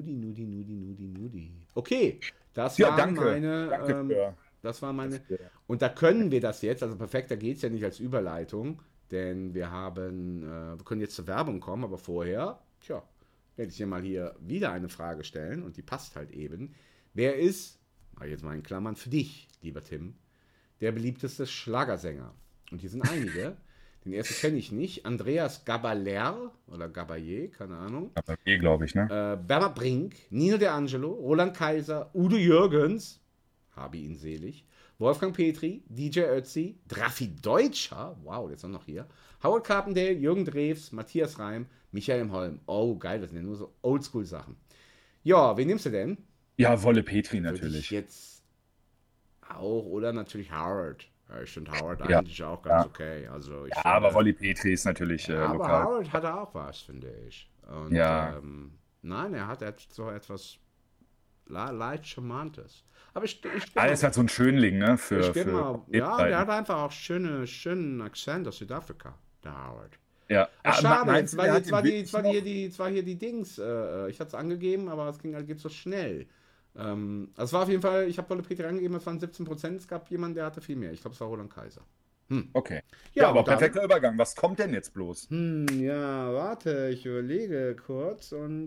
Okay, das Ja, waren danke. meine... Das war meine. Und da können wir das jetzt, also perfekt, da geht es ja nicht als Überleitung, denn wir können jetzt zur Werbung kommen, aber vorher, werde ich dir mal hier wieder eine Frage stellen und die passt halt eben. Wer ist, jetzt mal in Klammern für dich, lieber Tim, der beliebteste Schlagersänger? Und hier sind einige. Den ersten kenne ich nicht. Andreas Gabaler oder Gabaye, keine Ahnung. Gabaye, glaube ich, ne? Bernhard Brink, Nino De Angelo, Roland Kaiser, Udo Jürgens, habe ihn selig, Wolfgang Petri, DJ Ötzi, Drafi Deutscher, wow, jetzt noch hier, Howard Carpendale, Jürgen Drews, Matthias Reim, Michael Holm. Oh, geil, das sind ja nur so Oldschool-Sachen. Ja, wen nimmst du denn? Ja, Wolle Petri Würde natürlich. ich jetzt auch, oder natürlich Howard. Ja, ich finde Howard eigentlich auch ganz okay. Also ich finde, aber Wolle Petri ist natürlich aber lokal. Howard hat auch was, finde ich. Und, nein, er hat so etwas leicht Charmantes. Aber ich Alles hat so einen Schönling, ne? der hat einfach auch schönen Akzent aus Südafrika, der Howard. Ja. Schade, jetzt war hier die Dings. Ich hatte es angegeben, aber es geht so schnell. Also es war auf jeden Fall, ich habe Wolle Petri angegeben, es waren 17%. Es gab jemanden, der hatte viel mehr. Ich glaube, es war Roland Kaiser. Okay. Ja, aber und dann- perfekter Übergang. Was kommt denn jetzt bloß? Ja, warte, ich überlege kurz und...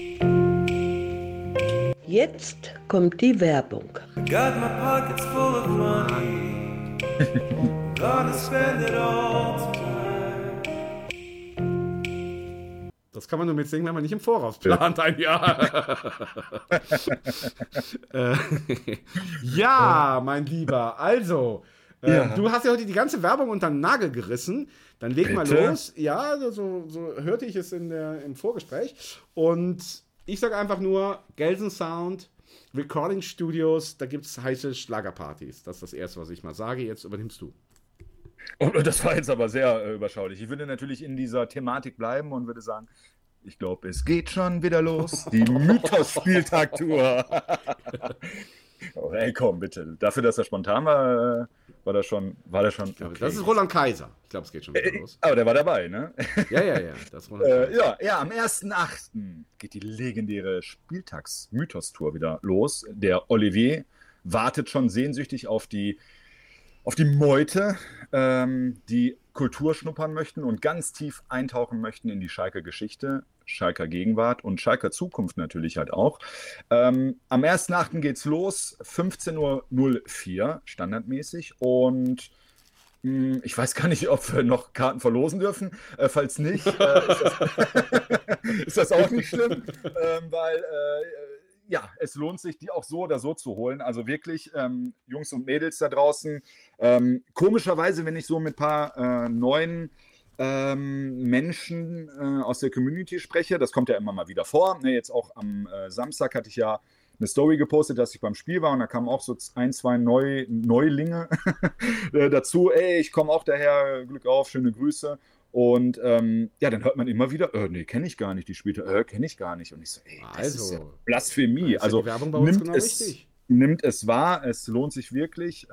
Jetzt kommt die Werbung. Got my pockets full of money. Gonna spend it all tonight. Das kann man nur mitsingen, wenn man nicht im Voraus plant, ein Jahr. Ja, mein Lieber, also, du hast ja heute die ganze Werbung unter den Nagel gerissen. Dann leg mal Bitte? los. Ja, so hörte ich es im Vorgespräch. Und ich sage einfach nur, Gelsen Sound, Recording Studios, da gibt es heiße Schlagerpartys. Das ist das Erste, was ich mal sage. Jetzt übernimmst du. Oh, das war jetzt aber sehr überschaulich. Ich würde natürlich in dieser Thematik bleiben und würde sagen, ich glaube, es geht schon wieder los. Die Mythos-Spieltag-Tour. Oh, ey, komm, bitte. Dafür, dass er spontan war, war das schon okay. Das ist Roland Kaiser. Ich glaube, es geht schon wieder los. Aber der war dabei, ne? Ja. Das ist Roland Kaiser. Ja, am 1.8. geht die legendäre Spieltags-Mythos-Tour wieder los. Der Olivier wartet schon sehnsüchtig auf die Meute, die Kultur schnuppern möchten und ganz tief eintauchen möchten in die Schalker Geschichte, Schalker Gegenwart und Schalker Zukunft natürlich halt auch. Am 1.8. geht's los, 15.04 Uhr standardmäßig, und ich weiß gar nicht, ob wir noch Karten verlosen dürfen. Falls nicht, ist das auch nicht schlimm, weil ja, es lohnt sich, die auch so oder so zu holen. Also wirklich, Jungs und Mädels da draußen, komischerweise, wenn ich so mit ein paar neuen Menschen aus der Community spreche, das kommt ja immer mal wieder vor. Ne, jetzt auch am Samstag hatte ich ja eine Story gepostet, dass ich beim Spiel war, und da kamen auch so 1, 2 Neulinge dazu. Ey, ich komme auch daher, Glück auf, schöne Grüße. Und ja, dann hört man immer wieder, nee, kenne ich gar nicht, die Spieler, kenne ich gar nicht. Und ich so, ey, das ist ja Blasphemie. Also die Werbung bei uns genau richtig. Nimmt es wahr, es lohnt sich wirklich.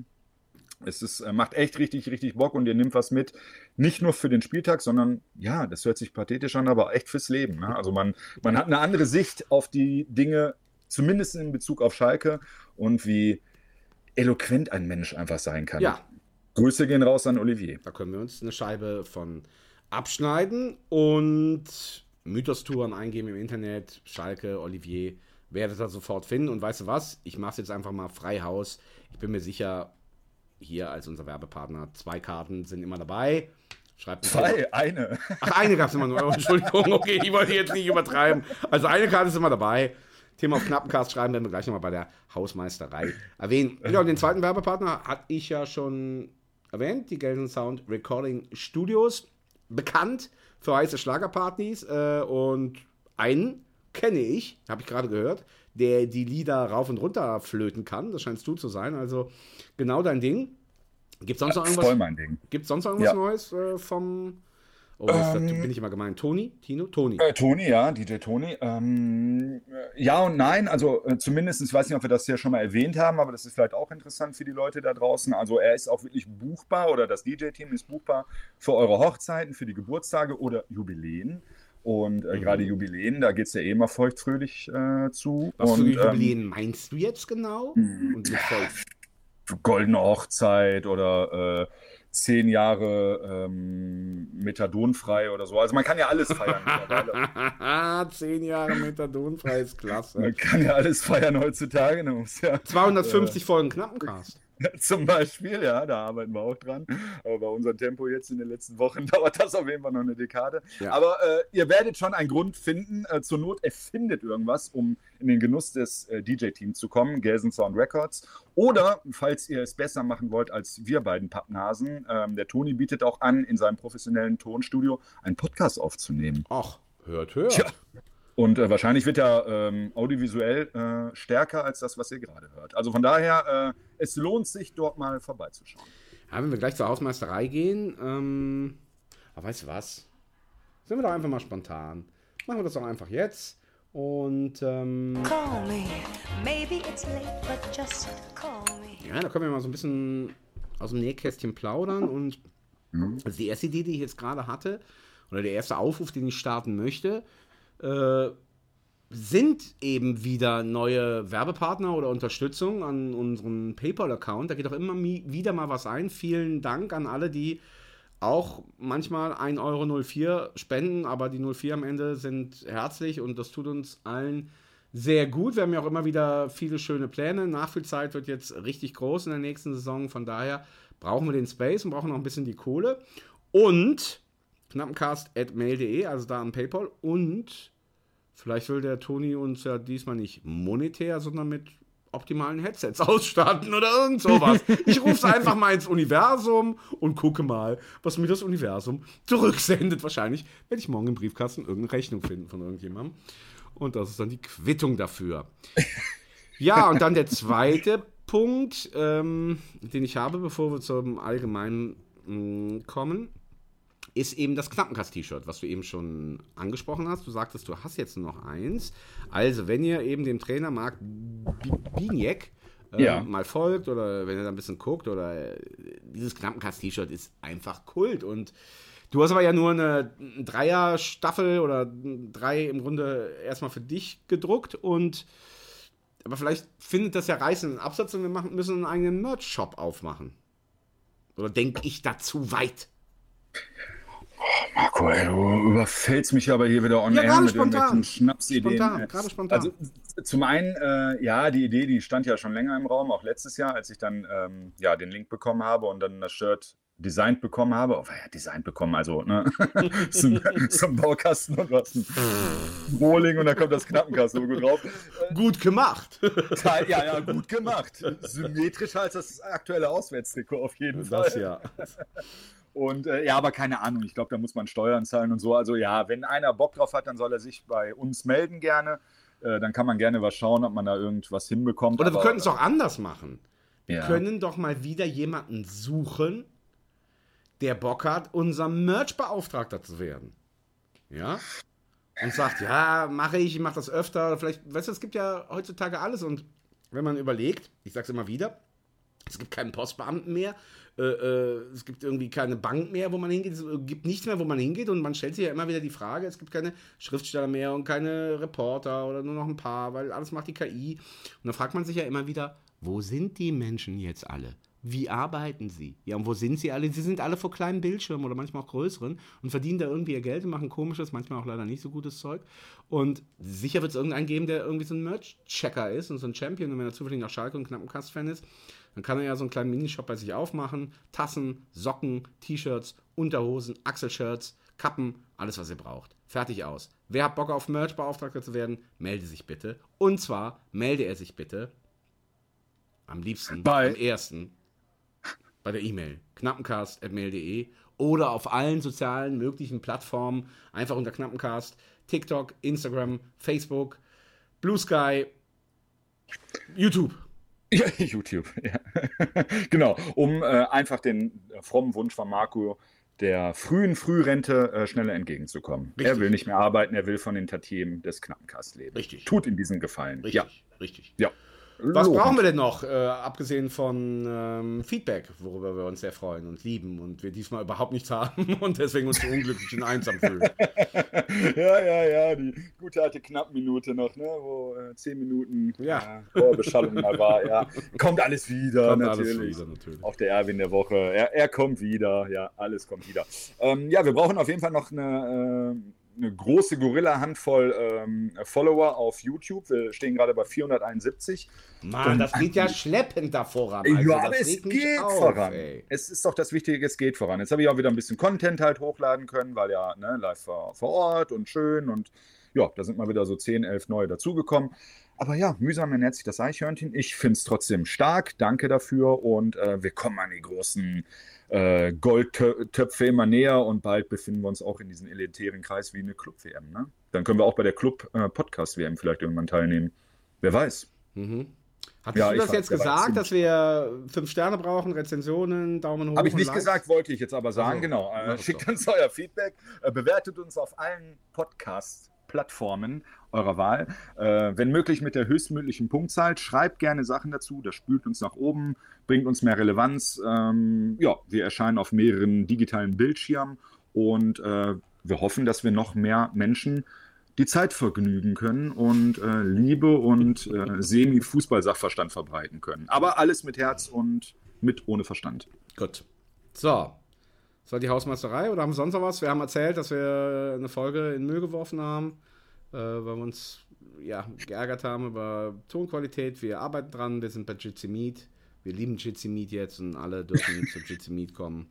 Macht echt richtig, richtig Bock, und ihr nehmt was mit, nicht nur für den Spieltag, sondern, ja, das hört sich pathetisch an, aber echt fürs Leben. Ne? Also man hat eine andere Sicht auf die Dinge, zumindest in Bezug auf Schalke, und wie eloquent ein Mensch einfach sein kann. Ja. Grüße gehen raus an Olivier. Da können wir uns eine Scheibe von abschneiden und Mythos-Touren eingeben im Internet, Schalke, Olivier, werdet ihr sofort finden. Und weißt du was? Ich mache es jetzt einfach mal frei Haus. Ich bin mir sicher, hier als unser Werbepartner, 2 Karten sind immer dabei. Schreibt 2, eine. Ach, eine gab es immer nur. Entschuldigung, okay, ich wollte jetzt nicht übertreiben. Also eine Karte ist immer dabei. Thema auf Knappencast schreiben werden wir gleich nochmal bei der Hausmeisterei erwähnen. Genau, den zweiten Werbepartner hatte ich ja schon erwähnt, die Gelsen Sound Recording Studios. Bekannt für heiße Schlagerpartys, und einen kenne ich, habe ich gerade gehört, der die Lieder rauf und runter flöten kann. Das scheinst du zu sein, also genau dein Ding. Gibt es sonst noch irgendwas? Voll mein Ding. Gibt es sonst noch irgendwas Neues vom... Oh, das bin ich immer gemeint. Toni? Toni, ja, DJ Toni. Ja und nein, also zumindest, ich weiß nicht, ob wir das ja schon mal erwähnt haben, aber das ist vielleicht auch interessant für die Leute da draußen. Also er ist auch wirklich buchbar, oder das DJ-Team ist buchbar für eure Hochzeiten, für die Geburtstage oder Jubiläen. Und gerade Jubiläen, da geht es ja eh immer feuchtfröhlich zu. Was für Jubiläen meinst du jetzt genau? Und mit goldene Hochzeit oder 10 Jahre methadonfrei oder so. Also man kann ja alles feiern mittlerweile. 10 Jahre methadonfrei ist klasse. Man kann ja alles feiern heutzutage. 250 Folgen Knappencast. Zum Beispiel, ja, da arbeiten wir auch dran. Aber bei unserem Tempo jetzt in den letzten Wochen dauert das auf jeden Fall noch eine Dekade. Ja. Aber ihr werdet schon einen Grund finden. Zur Not erfindet irgendwas, um in den Genuss des DJ-Teams zu kommen, Gelsen Sound Records. Oder, falls ihr es besser machen wollt als wir beiden Pappnasen, der Toni bietet auch an, in seinem professionellen Tonstudio einen Podcast aufzunehmen. Ach, hört. Ja. Und wahrscheinlich wird er audiovisuell stärker als das, was ihr gerade hört. Also von daher, es lohnt sich, dort mal vorbeizuschauen. Ja, wenn wir gleich zur Hausmeisterei gehen, aber weißt du was? Sind wir doch einfach mal spontan. Machen wir das doch einfach jetzt. Und call me. Maybe it's late, but just call me. Ja, da können wir mal so ein bisschen aus dem Nähkästchen plaudern. Und also die erste Idee, die ich jetzt gerade hatte, oder der erste Aufruf, den ich starten möchte, sind eben wieder neue Werbepartner oder Unterstützung an unseren PayPal-Account. Da geht auch immer wieder mal was ein. Vielen Dank an alle, die auch manchmal 1,04 € spenden, aber die 04 am Ende sind herzlich, und das tut uns allen sehr gut. Wir haben ja auch immer wieder viele schöne Pläne. Nachfüllzeit wird jetzt richtig groß in der nächsten Saison. Von daher brauchen wir den Space und brauchen noch ein bisschen die Kohle. Und knappencast@mail.de, also da am PayPal. Und vielleicht will der Toni uns ja diesmal nicht monetär, sondern mit optimalen Headsets ausstatten oder irgend sowas. Ich rufe es einfach mal ins Universum und gucke mal, was mir das Universum zurücksendet. Wahrscheinlich werde ich morgen im Briefkasten irgendeine Rechnung finden von irgendjemandem. Und das ist dann die Quittung dafür. Ja, und dann der zweite Punkt, den ich habe, bevor wir zum Allgemeinen kommen, ist eben das Knappencast-T-Shirt, was du eben schon angesprochen hast. Du sagtest, du hast jetzt noch eins. Also, wenn ihr eben dem Trainer Marc Biniek mal folgt oder wenn ihr da ein bisschen guckt oder dieses Knappenkast-T-Shirt ist einfach Kult und du hast aber ja nur eine Dreier-Staffel oder 3 im Grunde erstmal für dich gedruckt aber vielleicht findet das ja reißenden Absatz und wir müssen einen eigenen Merch-Shop aufmachen. Oder denke ich da zu weit? Marco, ey, du überfällst mich aber hier wieder on air mit irgendwelchen Schnapsideen. Gerade spontan. Also zum einen, die Idee, die stand ja schon länger im Raum, auch letztes Jahr, als ich dann den Link bekommen habe und dann das Shirt designt bekommen habe. Designt bekommen, also so ein Baukasten und was ein Rohling und da kommt das Knappenkast-Logo drauf. Gut gemacht. Ja, gut gemacht. Symmetrischer als das aktuelle Auswärtstrikot auf jeden Fall. Das ja. Und aber keine Ahnung, ich glaube, da muss man Steuern zahlen und so. Also ja, wenn einer Bock drauf hat, dann soll er sich bei uns melden gerne. Dann kann man gerne was schauen, ob man da irgendwas hinbekommt. Oder wir könnten es auch anders machen. Wir Ja. können doch mal wieder jemanden suchen, der Bock hat, unser Merch-Beauftragter zu werden. Ja? Und sagt, ja, ich mach das öfter. Oder vielleicht, weißt du, es gibt ja heutzutage alles. Und wenn man überlegt, ich sag's immer wieder, es gibt keinen Postbeamten mehr, es gibt irgendwie keine Bank mehr, wo man hingeht, es gibt nichts mehr, wo man hingeht und man stellt sich ja immer wieder die Frage, es gibt keine Schriftsteller mehr und keine Reporter oder nur noch ein paar, weil alles macht die KI. Und dann fragt man sich ja immer wieder, wo sind die Menschen jetzt alle? Wie arbeiten sie? Ja, und wo sind sie alle? Sie sind alle vor kleinen Bildschirmen oder manchmal auch größeren und verdienen da irgendwie ihr Geld und machen komisches, manchmal auch leider nicht so gutes Zeug. Und sicher wird es irgendeinen geben, der irgendwie so ein Merch-Checker ist und so ein Champion. Und wenn er zufällig nach Schalke und Knappenkast-Fan ist, dann kann er ja so einen kleinen Minishop bei sich aufmachen. Tassen, Socken, T-Shirts, Unterhosen, Achselshirts, Kappen, alles, was ihr braucht. Fertig aus. Wer hat Bock auf Merch-Beauftragter zu werden, melde sich bitte. Und zwar melde er sich bitte am liebsten, am ersten, bei der E-Mail knappencast@mail.de oder auf allen sozialen möglichen Plattformen einfach unter Knappencast, TikTok, Instagram, Facebook, Blue Sky, YouTube. Ja, YouTube, ja. Genau, um einfach den frommen Wunsch von Marco der frühen Frührente schneller entgegenzukommen. Richtig. Er will nicht mehr arbeiten, er will von den Tantiemen des Knappencast leben. Richtig. Tut ihm diesen Gefallen. Richtig, Ja. richtig. Ja. Was Lohnend. brauchen wir denn noch, abgesehen von Feedback, worüber wir uns sehr freuen und lieben und wir diesmal überhaupt nichts haben und deswegen uns so unglücklich und einsam fühlen? Ja, die gute alte Knappminute noch, ne, wo 10 Minuten Vorbeschallung mal war. Ja. Kommt alles wieder, Kommt natürlich. alles wieder, natürlich. Auch der Erwin der Woche, er kommt wieder, ja, alles kommt wieder. Wir brauchen auf jeden Fall noch eine große Gorilla-Handvoll Follower auf YouTube. Wir stehen gerade bei 471. Mann, das geht ja schleppend da voran. Ja, das aber es regt mich geht auf, voran. ey. Es ist doch das Wichtige, es geht voran. Jetzt habe ich auch wieder ein bisschen Content halt hochladen können, weil ja live vor Ort und schön und ja, da sind mal wieder so 10, 11 neue dazugekommen. Aber ja, mühsam ernährt sich das Eichhörnchen. Ich finde es trotzdem stark. Danke dafür und wir kommen an die großen Goldtöpfe immer näher und bald befinden wir uns auch in diesem elitären Kreis wie eine Club-WM. Ne? Dann können wir auch bei der Club-Podcast-WM vielleicht irgendwann teilnehmen. Wer weiß. Hattest du das jetzt gesagt, dass wir 5 Sterne brauchen, Rezensionen, Daumen hoch? Habe ich und nicht Likes? gesagt, wollte ich jetzt aber sagen. Also, Genau. mach es Schickt doch. uns euer Feedback, bewertet uns auf allen Podcast-Plattformen eurer Wahl. Wenn möglich mit der höchstmöglichen Punktzahl. Schreibt gerne Sachen dazu, das spült uns nach oben, bringt uns mehr Relevanz. Wir erscheinen auf mehreren digitalen Bildschirmen und wir hoffen, dass wir noch mehr Menschen die Zeit vergnügen können und Liebe und Semi-Fußball-Sachverstand verbreiten können. Aber alles mit Herz und mit ohne Verstand. Gut. So. Das war die Hausmeisterei oder haben wir sonst noch was? Wir haben erzählt, dass wir eine Folge in den Müll geworfen haben, weil wir uns geärgert haben über Tonqualität. Wir arbeiten dran, wir sind bei Jitsi Meet. Wir lieben Jitsi Meet jetzt und alle dürfen zu Jitsi Meet kommen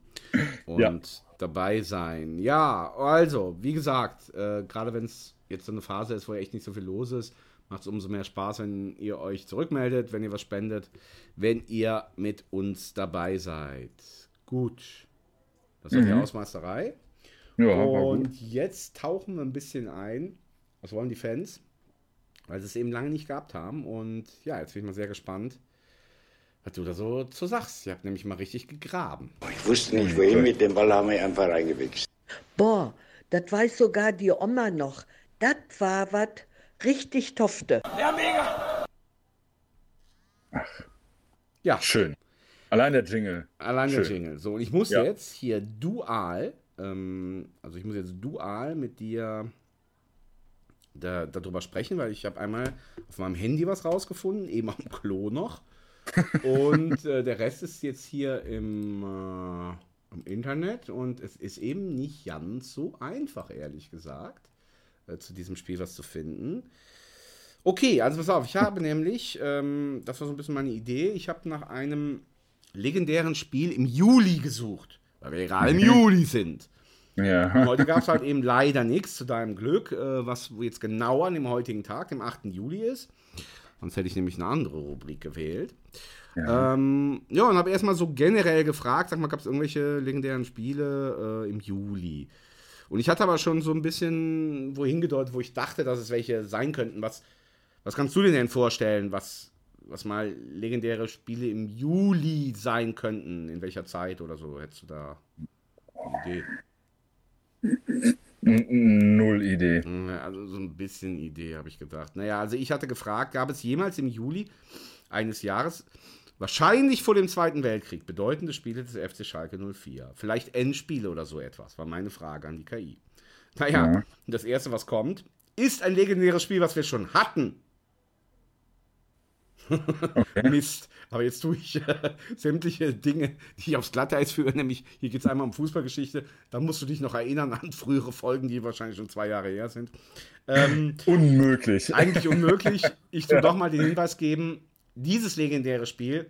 und dabei sein. Ja, also, wie gesagt, gerade wenn es jetzt so eine Phase ist, wo echt nicht so viel los ist, macht es umso mehr Spaß, wenn ihr euch zurückmeldet, wenn ihr was spendet, wenn ihr mit uns dabei seid. Gut. Das war die Hausmeisterei. Ja, war und gut. jetzt tauchen wir ein bisschen ein. Was wollen die Fans? Weil sie es eben lange nicht gehabt haben. Und ja, jetzt bin ich mal sehr gespannt, was du da so zu sagst. Ihr habt nämlich mal richtig gegraben. Ich wusste nicht, wohin mit dem Ball, haben wir einfach reingewichst. Boah, das weiß sogar die Oma noch. Das war was richtig Tofte. Ja, mega! Ja. Schön. Allein der Jingle. Allein der Schön. Jingle. So, und ich muss Ja. jetzt hier dual mit dir darüber sprechen, weil ich habe einmal auf meinem Handy was rausgefunden, eben am Klo noch. Und der Rest ist jetzt hier im Internet und es ist eben nicht ganz so einfach, ehrlich gesagt, zu diesem Spiel was zu finden. Okay, also pass auf, ich habe nämlich, das war so ein bisschen meine Idee, ich habe nach einem legendären Spiel im Juli gesucht, weil wir gerade im Juli sind. Ja. Und heute gab es halt eben leider nichts, zu deinem Glück, was jetzt genau an dem heutigen Tag, dem 8. Juli ist. Sonst hätte ich nämlich eine andere Rubrik gewählt. Ja, und habe erstmal so generell gefragt, sag mal, gab es irgendwelche legendären Spiele im Juli? Und ich hatte aber schon so ein bisschen wohin gedeutet, wo ich dachte, dass es welche sein könnten. Was kannst du dir denn vorstellen, was mal legendäre Spiele im Juli sein könnten? In welcher Zeit oder so? Hättest du da eine Idee? Null Idee. Also so ein bisschen Idee, habe ich gedacht. Naja, also ich hatte gefragt, gab es jemals im Juli eines Jahres, wahrscheinlich vor dem Zweiten Weltkrieg, bedeutende Spiele des FC Schalke 04? Vielleicht Endspiele oder so etwas, war meine Frage an die KI. Naja, das erste, was kommt, ist ein legendäres Spiel, was wir schon hatten. Okay. Mist. Aber jetzt tue ich sämtliche Dinge, die ich aufs Glatteis führe, nämlich hier geht es einmal um Fußballgeschichte, da musst du dich noch erinnern an frühere Folgen, die wahrscheinlich schon 2 Jahre her sind. Unmöglich. Eigentlich unmöglich. Ich tue doch mal den Hinweis geben, dieses legendäre Spiel,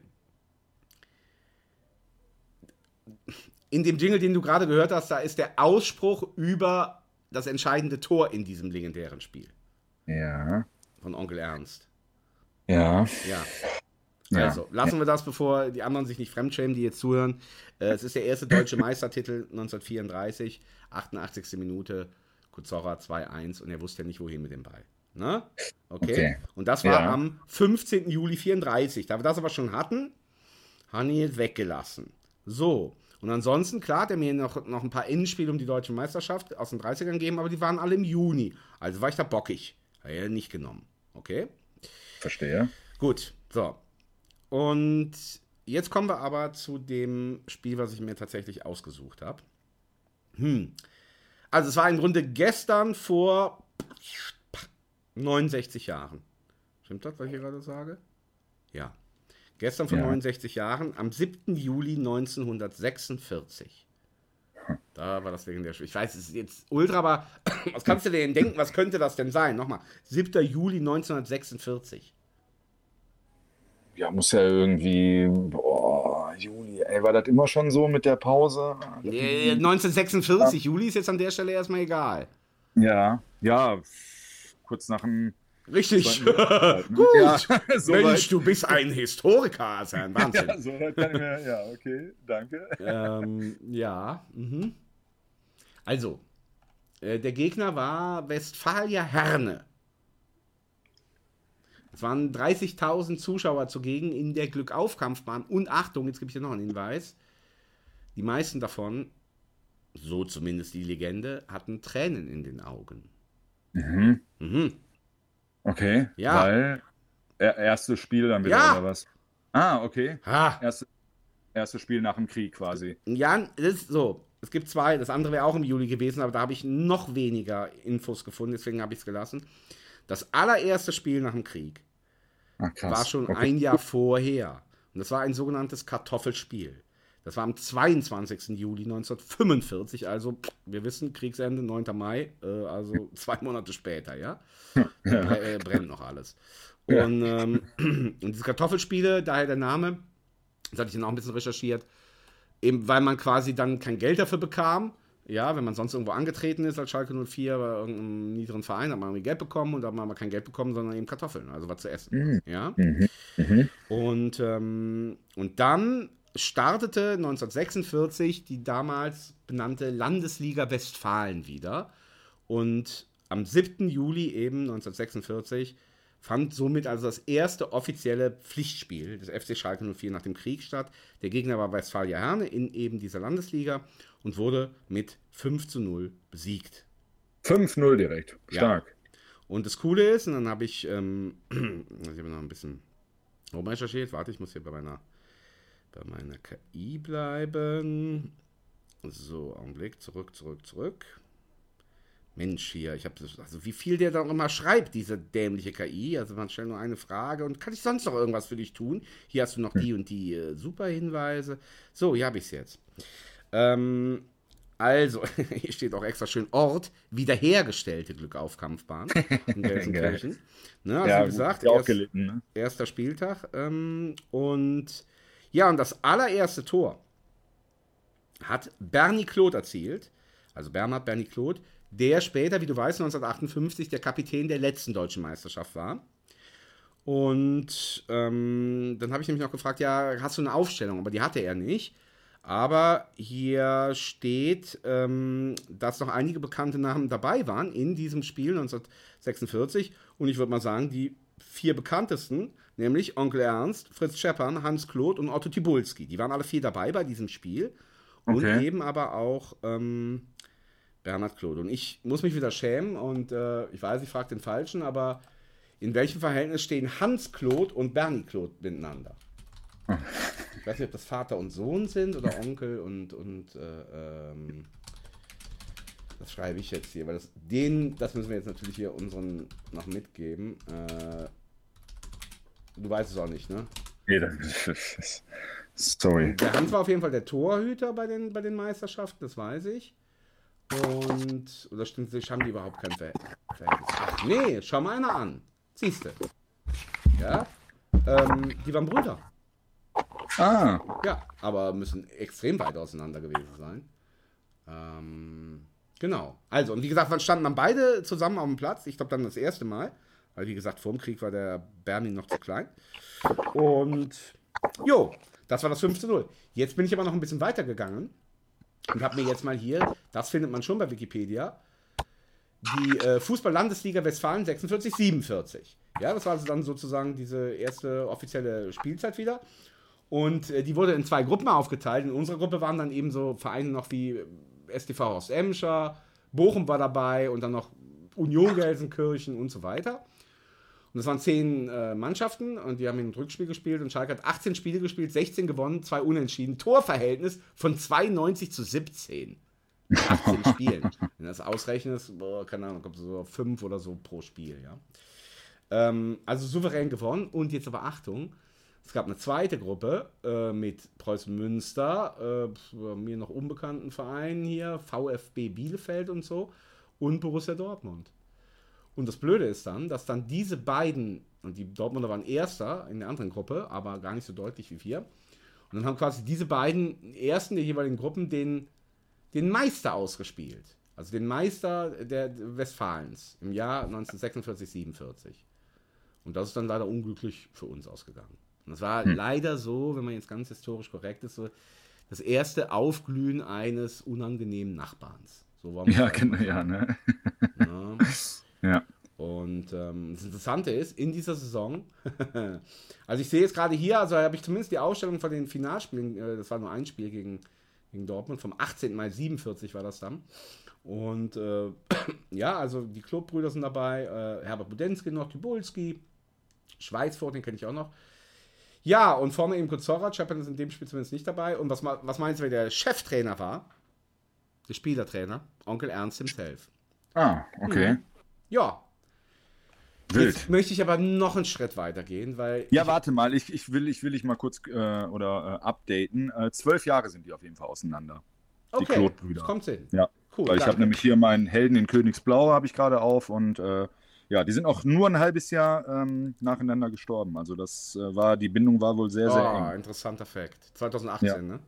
in dem Jingle, den du gerade gehört hast, da ist der Ausspruch über das entscheidende Tor in diesem legendären Spiel. Ja. Von Onkel Ernst. Ja. Ja. Also, lassen wir das, bevor die anderen sich nicht fremdschämen, die jetzt zuhören. Es ist der erste deutsche Meistertitel 1934, 88. Minute, Kuzorra 2-1 und er wusste ja nicht, wohin mit dem Ball. Ne? Okay. Und das war am 15. Juli 34. Da wir das aber schon hatten, haben die jetzt weggelassen. So. Und ansonsten, klar, hat er mir noch ein paar Innenspiele um die deutsche Meisterschaft aus den 30ern gegeben, aber die waren alle im Juni. Also war ich da bockig. Hat er nicht genommen. Okay? Verstehe. Gut, so. Und jetzt kommen wir aber zu dem Spiel, was ich mir tatsächlich ausgesucht habe. Also es war im Grunde gestern vor 69 Jahren. Stimmt das, was ich hier gerade sage? Ja. Gestern vor 69 Jahren, am 7. Juli 1946. Da war das legendäre Spiel. Ich weiß, es ist jetzt ultra, aber was kannst du dir denn denken? Was könnte das denn sein? Nochmal, 7. Juli 1946. Ja, muss ja irgendwie, Juli, ey, war das immer schon so mit der Pause? 1946, Juli ist jetzt an der Stelle erstmal egal. Ja, kurz nach dem... Richtig. Gut. Ja, so Mensch, du bist ein Historiker, also ein Wahnsinn. Ja, so weit kann ich mir, okay, danke. Also, der Gegner war Westfalia Herne. Es waren 30.000 Zuschauer zugegen in der Glückauf-Kampfbahn. Und Achtung, jetzt gebe ich dir noch einen Hinweis. Die meisten davon, so zumindest die Legende, hatten Tränen in den Augen. Okay, ja. Weil erstes Spiel dann wieder oder was? Okay. Erstes Spiel nach dem Krieg quasi. Ja, das ist so. Es gibt 2, das andere wäre auch im Juli gewesen, aber da habe ich noch weniger Infos gefunden, deswegen habe ich es gelassen. Das allererste Spiel nach dem Krieg war schon ein Jahr vorher. Und das war ein sogenanntes Kartoffelspiel. Das war am 22. Juli 1945, also wir wissen, Kriegsende 9. Mai, also 2 Monate später, ja? Brennt noch alles. Und diese Kartoffelspiele, daher der Name, das hatte ich dann auch ein bisschen recherchiert, eben weil man quasi dann kein Geld dafür bekam. Ja, wenn man sonst irgendwo angetreten ist als Schalke 04 bei irgendeinem niederen Verein, hat man irgendwie Geld bekommen und da hat man aber kein Geld bekommen, sondern eben Kartoffeln, also was zu essen. Ja? Und dann startete 1946 die damals benannte Landesliga Westfalen wieder und am 7. Juli eben 1946 fand somit also das erste offizielle Pflichtspiel des FC Schalke 04 nach dem Krieg statt. Der Gegner war Westfalia Herne in eben dieser Landesliga und wurde mit 5-0 besiegt. 5-0 direkt. Stark. Ja. Und das Coole ist, und dann habe ich noch ein bisschen recherchiert. Warte, ich muss hier bei meiner bei meiner KI bleiben. So, Augenblick, zurück. Mensch, hier, ich habe also wie viel der da auch immer schreibt, diese dämliche KI. Also man stellt nur eine Frage und kann ich sonst noch irgendwas für dich tun? Hier hast du noch die und die super Hinweise. So, hier habe ich es jetzt. Also, hier steht auch extra schön Ort, wiederhergestellte Glückauf-Kampfbahn in Gelsenkirchen. Ne, also ja, wie gesagt, auch gelitten, ne? Erster Spieltag. Und das allererste Tor hat Bernie Claude erzielt. Also Bernhard Bernie Claude, der später, wie du weißt, 1958 der Kapitän der letzten deutschen Meisterschaft war. Und dann habe ich nämlich noch gefragt, ja, hast du eine Aufstellung? Aber die hatte er nicht. Aber hier steht, dass noch einige bekannte Namen dabei waren in diesem Spiel 1946. Und ich würde mal sagen, die 4 bekanntesten, nämlich Onkel Ernst, Fritz Scheppern, Hans Claude und Otto Tibulski. Die waren alle 4 dabei bei diesem Spiel. Und eben aber auch Bernhard Claude. Und ich muss mich wieder schämen und ich weiß, ich frage den Falschen, aber in welchem Verhältnis stehen Hans Claude und Bernie Claude miteinander? Ich weiß nicht, ob das Vater und Sohn sind oder Onkel und das schreibe ich jetzt hier, weil das müssen wir jetzt natürlich hier unseren noch mitgeben. Du weißt es auch nicht, ne? Nee, das sorry. Der Hans war auf jeden Fall der Torhüter bei den Meisterschaften, das weiß ich. Oder stimmt es, haben die überhaupt kein Verhältnis? Ach, nee, schau mal einer an. Siehst du. Ja? Die waren Brüder. Ah. Ja, aber müssen extrem weit auseinander gewesen sein. Genau. Also, und wie gesagt, wann standen dann beide zusammen auf dem Platz? Ich glaube dann das erste Mal. Weil, wie gesagt, vor dem Krieg war der Bernie noch zu klein. Und, das war das 5:0. Jetzt bin ich aber noch ein bisschen weiter gegangen und habe mir jetzt mal hier, das findet man schon bei Wikipedia, die Fußball-Landesliga Westfalen 46-47. Ja, das war also dann sozusagen diese erste offizielle Spielzeit wieder. Und die wurde in 2 Gruppen aufgeteilt. In unserer Gruppe waren dann eben so Vereine noch wie STV Horst Emscher, Bochum war dabei und dann noch Union Gelsenkirchen und so weiter. Und das waren 10 Mannschaften und die haben ein Rückspiel gespielt und Schalke hat 18 Spiele gespielt, 16 gewonnen, 2 Unentschieden. Torverhältnis von 92-17. 18 Spielen. Wenn du das ausrechnest, keine Ahnung, kommt so 5 oder so pro Spiel, ja. Also souverän gewonnen. Und jetzt aber Achtung, es gab eine zweite Gruppe mit Preußen Münster, mir noch unbekannten Vereinen hier, VfB Bielefeld und so, und Borussia Dortmund. Und das Blöde ist dann, dass dann diese beiden, und die Dortmunder waren Erster in der anderen Gruppe, aber gar nicht so deutlich wie wir, und dann haben quasi diese beiden Ersten der jeweiligen Gruppen den Meister ausgespielt. Also den Meister der Westfalens im Jahr 1946-47. Und das ist dann leider unglücklich für uns ausgegangen. Und das war leider so, wenn man jetzt ganz historisch korrekt ist, so das erste Aufglühen eines unangenehmen Nachbarns. So war ja, genau, ja, ne? Ja. Ja. Und das Interessante ist, in dieser Saison, also ich sehe jetzt gerade hier, also habe ich zumindest die Ausstellung von den Finalspielen, das war nur ein Spiel gegen Dortmund, vom 18. Mai 47 war das dann. Und also die Klobrüder sind dabei, Herbert Budensky noch, Tibulski, Schweizfurt, den kenne ich auch noch. Ja, und vorne eben Kozora, Chapman ist in dem Spiel zumindest nicht dabei. Und was meinst du, wer der Cheftrainer war? Der Spielertrainer, Onkel Ernst himself. Ah, okay. Ja. Wild. Jetzt möchte ich aber noch einen Schritt weiter gehen, weil... Ja, warte mal, ich will dich mal kurz updaten. 12 Jahre sind die auf jeden Fall auseinander. Die Okay, Claude-Brüder. das kommt hin. Ja, Cool, weil ich habe danke. nämlich hier meinen Helden in Königsblau, habe ich gerade auf und die sind auch nur ein halbes Jahr nacheinander gestorben. Also die Bindung war wohl sehr, sehr eng. Interessanter Fakt. 2018, Ja. ne?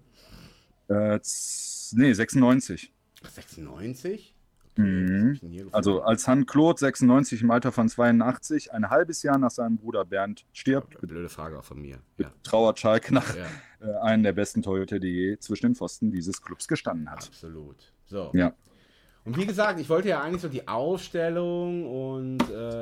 96. 96? Mhm. Was hab ich denn hier gefunden? Also als Han Claude 96 im Alter von 82, ein halbes Jahr nach seinem Bruder Bernd stirbt, Blöde Frage auch von mir. Ja. trauert Schalke nach Ja. einen der besten Torhüter, die je zwischen den Pfosten dieses Clubs gestanden hat. Absolut. So. Ja. Und wie gesagt, ich wollte ja eigentlich so die Aufstellung und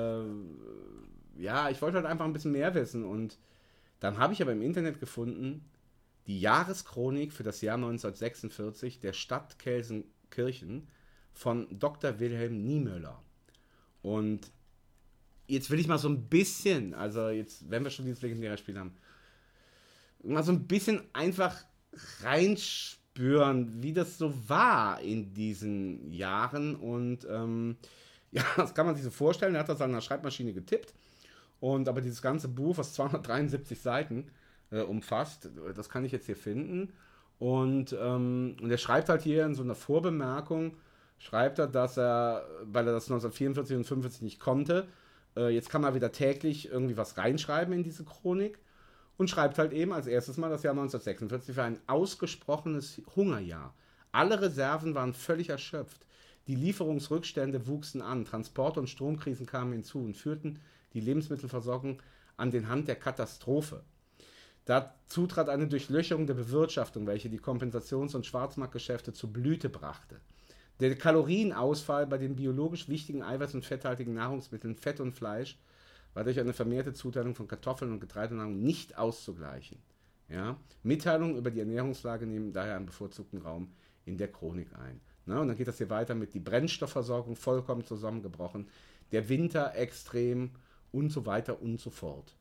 ich wollte halt einfach ein bisschen mehr wissen. Und dann habe ich aber im Internet gefunden, die Jahreschronik für das Jahr 1946 der Stadt Gelsenkirchen von Dr. Wilhelm Niemöller. Und jetzt will ich mal so ein bisschen, also jetzt, wenn wir schon dieses legendäre Spiel haben, mal so ein bisschen einfach reinspüren, wie das so war in diesen Jahren. Und ja, das kann man sich so vorstellen. Er hat das an der Schreibmaschine getippt. Aber dieses ganze Buch, was 273 Seiten umfasst, das kann ich jetzt hier finden. Und er schreibt halt hier in so einer Vorbemerkung, dass er, weil er das 1944 und 1945 nicht konnte, jetzt kann man wieder täglich irgendwie was reinschreiben in diese Chronik und schreibt halt eben als erstes mal das Jahr 1946 für ein ausgesprochenes Hungerjahr. Alle Reserven waren völlig erschöpft. Die Lieferungsrückstände wuchsen an, Transport- und Stromkrisen kamen hinzu und führten die Lebensmittelversorgung an den Rand der Katastrophe. Dazu trat eine Durchlöcherung der Bewirtschaftung, welche die Kompensations- und Schwarzmarktgeschäfte zur Blüte brachte. Der Kalorienausfall bei den biologisch wichtigen eiweiß- und fetthaltigen Nahrungsmitteln Fett und Fleisch war durch eine vermehrte Zuteilung von Kartoffeln und Getreidenahrung nicht auszugleichen. Ja? Mitteilungen über die Ernährungslage nehmen daher einen bevorzugten Raum in der Chronik ein. Und dann geht das hier weiter mit die Brennstoffversorgung vollkommen zusammengebrochen, der Winter extrem und so weiter und so fort.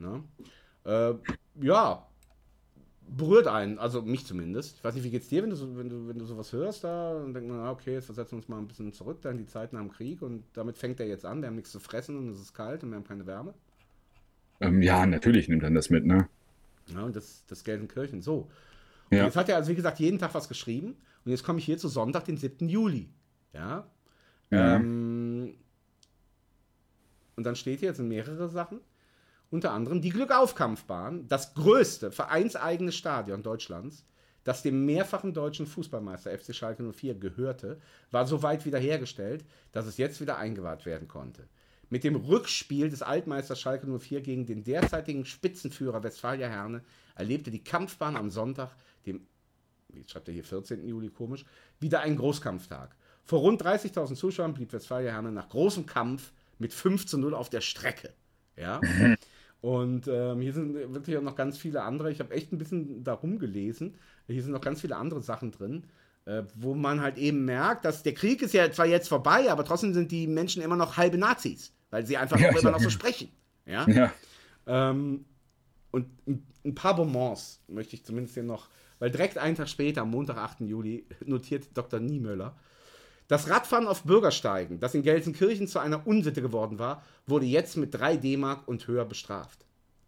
Ja, berührt einen, also mich zumindest. Ich weiß nicht, wie geht's dir, wenn du sowas hörst da und denkst, okay, jetzt versetzen wir uns mal ein bisschen zurück da in die Zeit nach dem Krieg und damit fängt er jetzt an, wir haben nichts zu fressen und es ist kalt und wir haben keine Wärme. Ja, natürlich nimmt dann das mit, ne? Ja, und das Gelsenkirchen, so. Und jetzt hat er also, wie gesagt, jeden Tag was geschrieben und jetzt komme ich hier zu Sonntag, den 7. Juli. Ja. Und dann steht hier, jetzt sind mehrere Sachen. Unter anderem die Glückauf-Kampfbahn, das größte vereinseigene Stadion Deutschlands, das dem mehrfachen deutschen Fußballmeister FC Schalke 04 gehörte, war so weit wiederhergestellt, dass es jetzt wieder eingeweiht werden konnte. Mit dem Rückspiel des Altmeisters Schalke 04 gegen den derzeitigen Spitzenführer Westfalia Herne erlebte die Kampfbahn am Sonntag, dem, wie schreibt er hier, 14. Juli, komisch, wieder einen Großkampftag. Vor rund 30.000 Zuschauern blieb Westfalia Herne nach großem Kampf mit 5:0 auf der Strecke. Ja. Und hier sind wirklich auch noch ganz viele andere. Ich habe echt ein bisschen darum gelesen. Hier sind noch ganz viele andere Sachen drin, wo man halt eben merkt, dass der Krieg ist ja zwar jetzt vorbei, aber trotzdem sind die Menschen immer noch halbe Nazis, weil sie einfach immer noch so sprechen. Ja. Und ein paar Bonbons möchte ich zumindest hier noch, weil direkt einen Tag später, am Montag, 8. Juli, notiert Dr. Niemöller: Das Radfahren auf Bürgersteigen, das in Gelsenkirchen zu einer Unsitte geworden war, wurde jetzt mit 3 D-Mark und höher bestraft.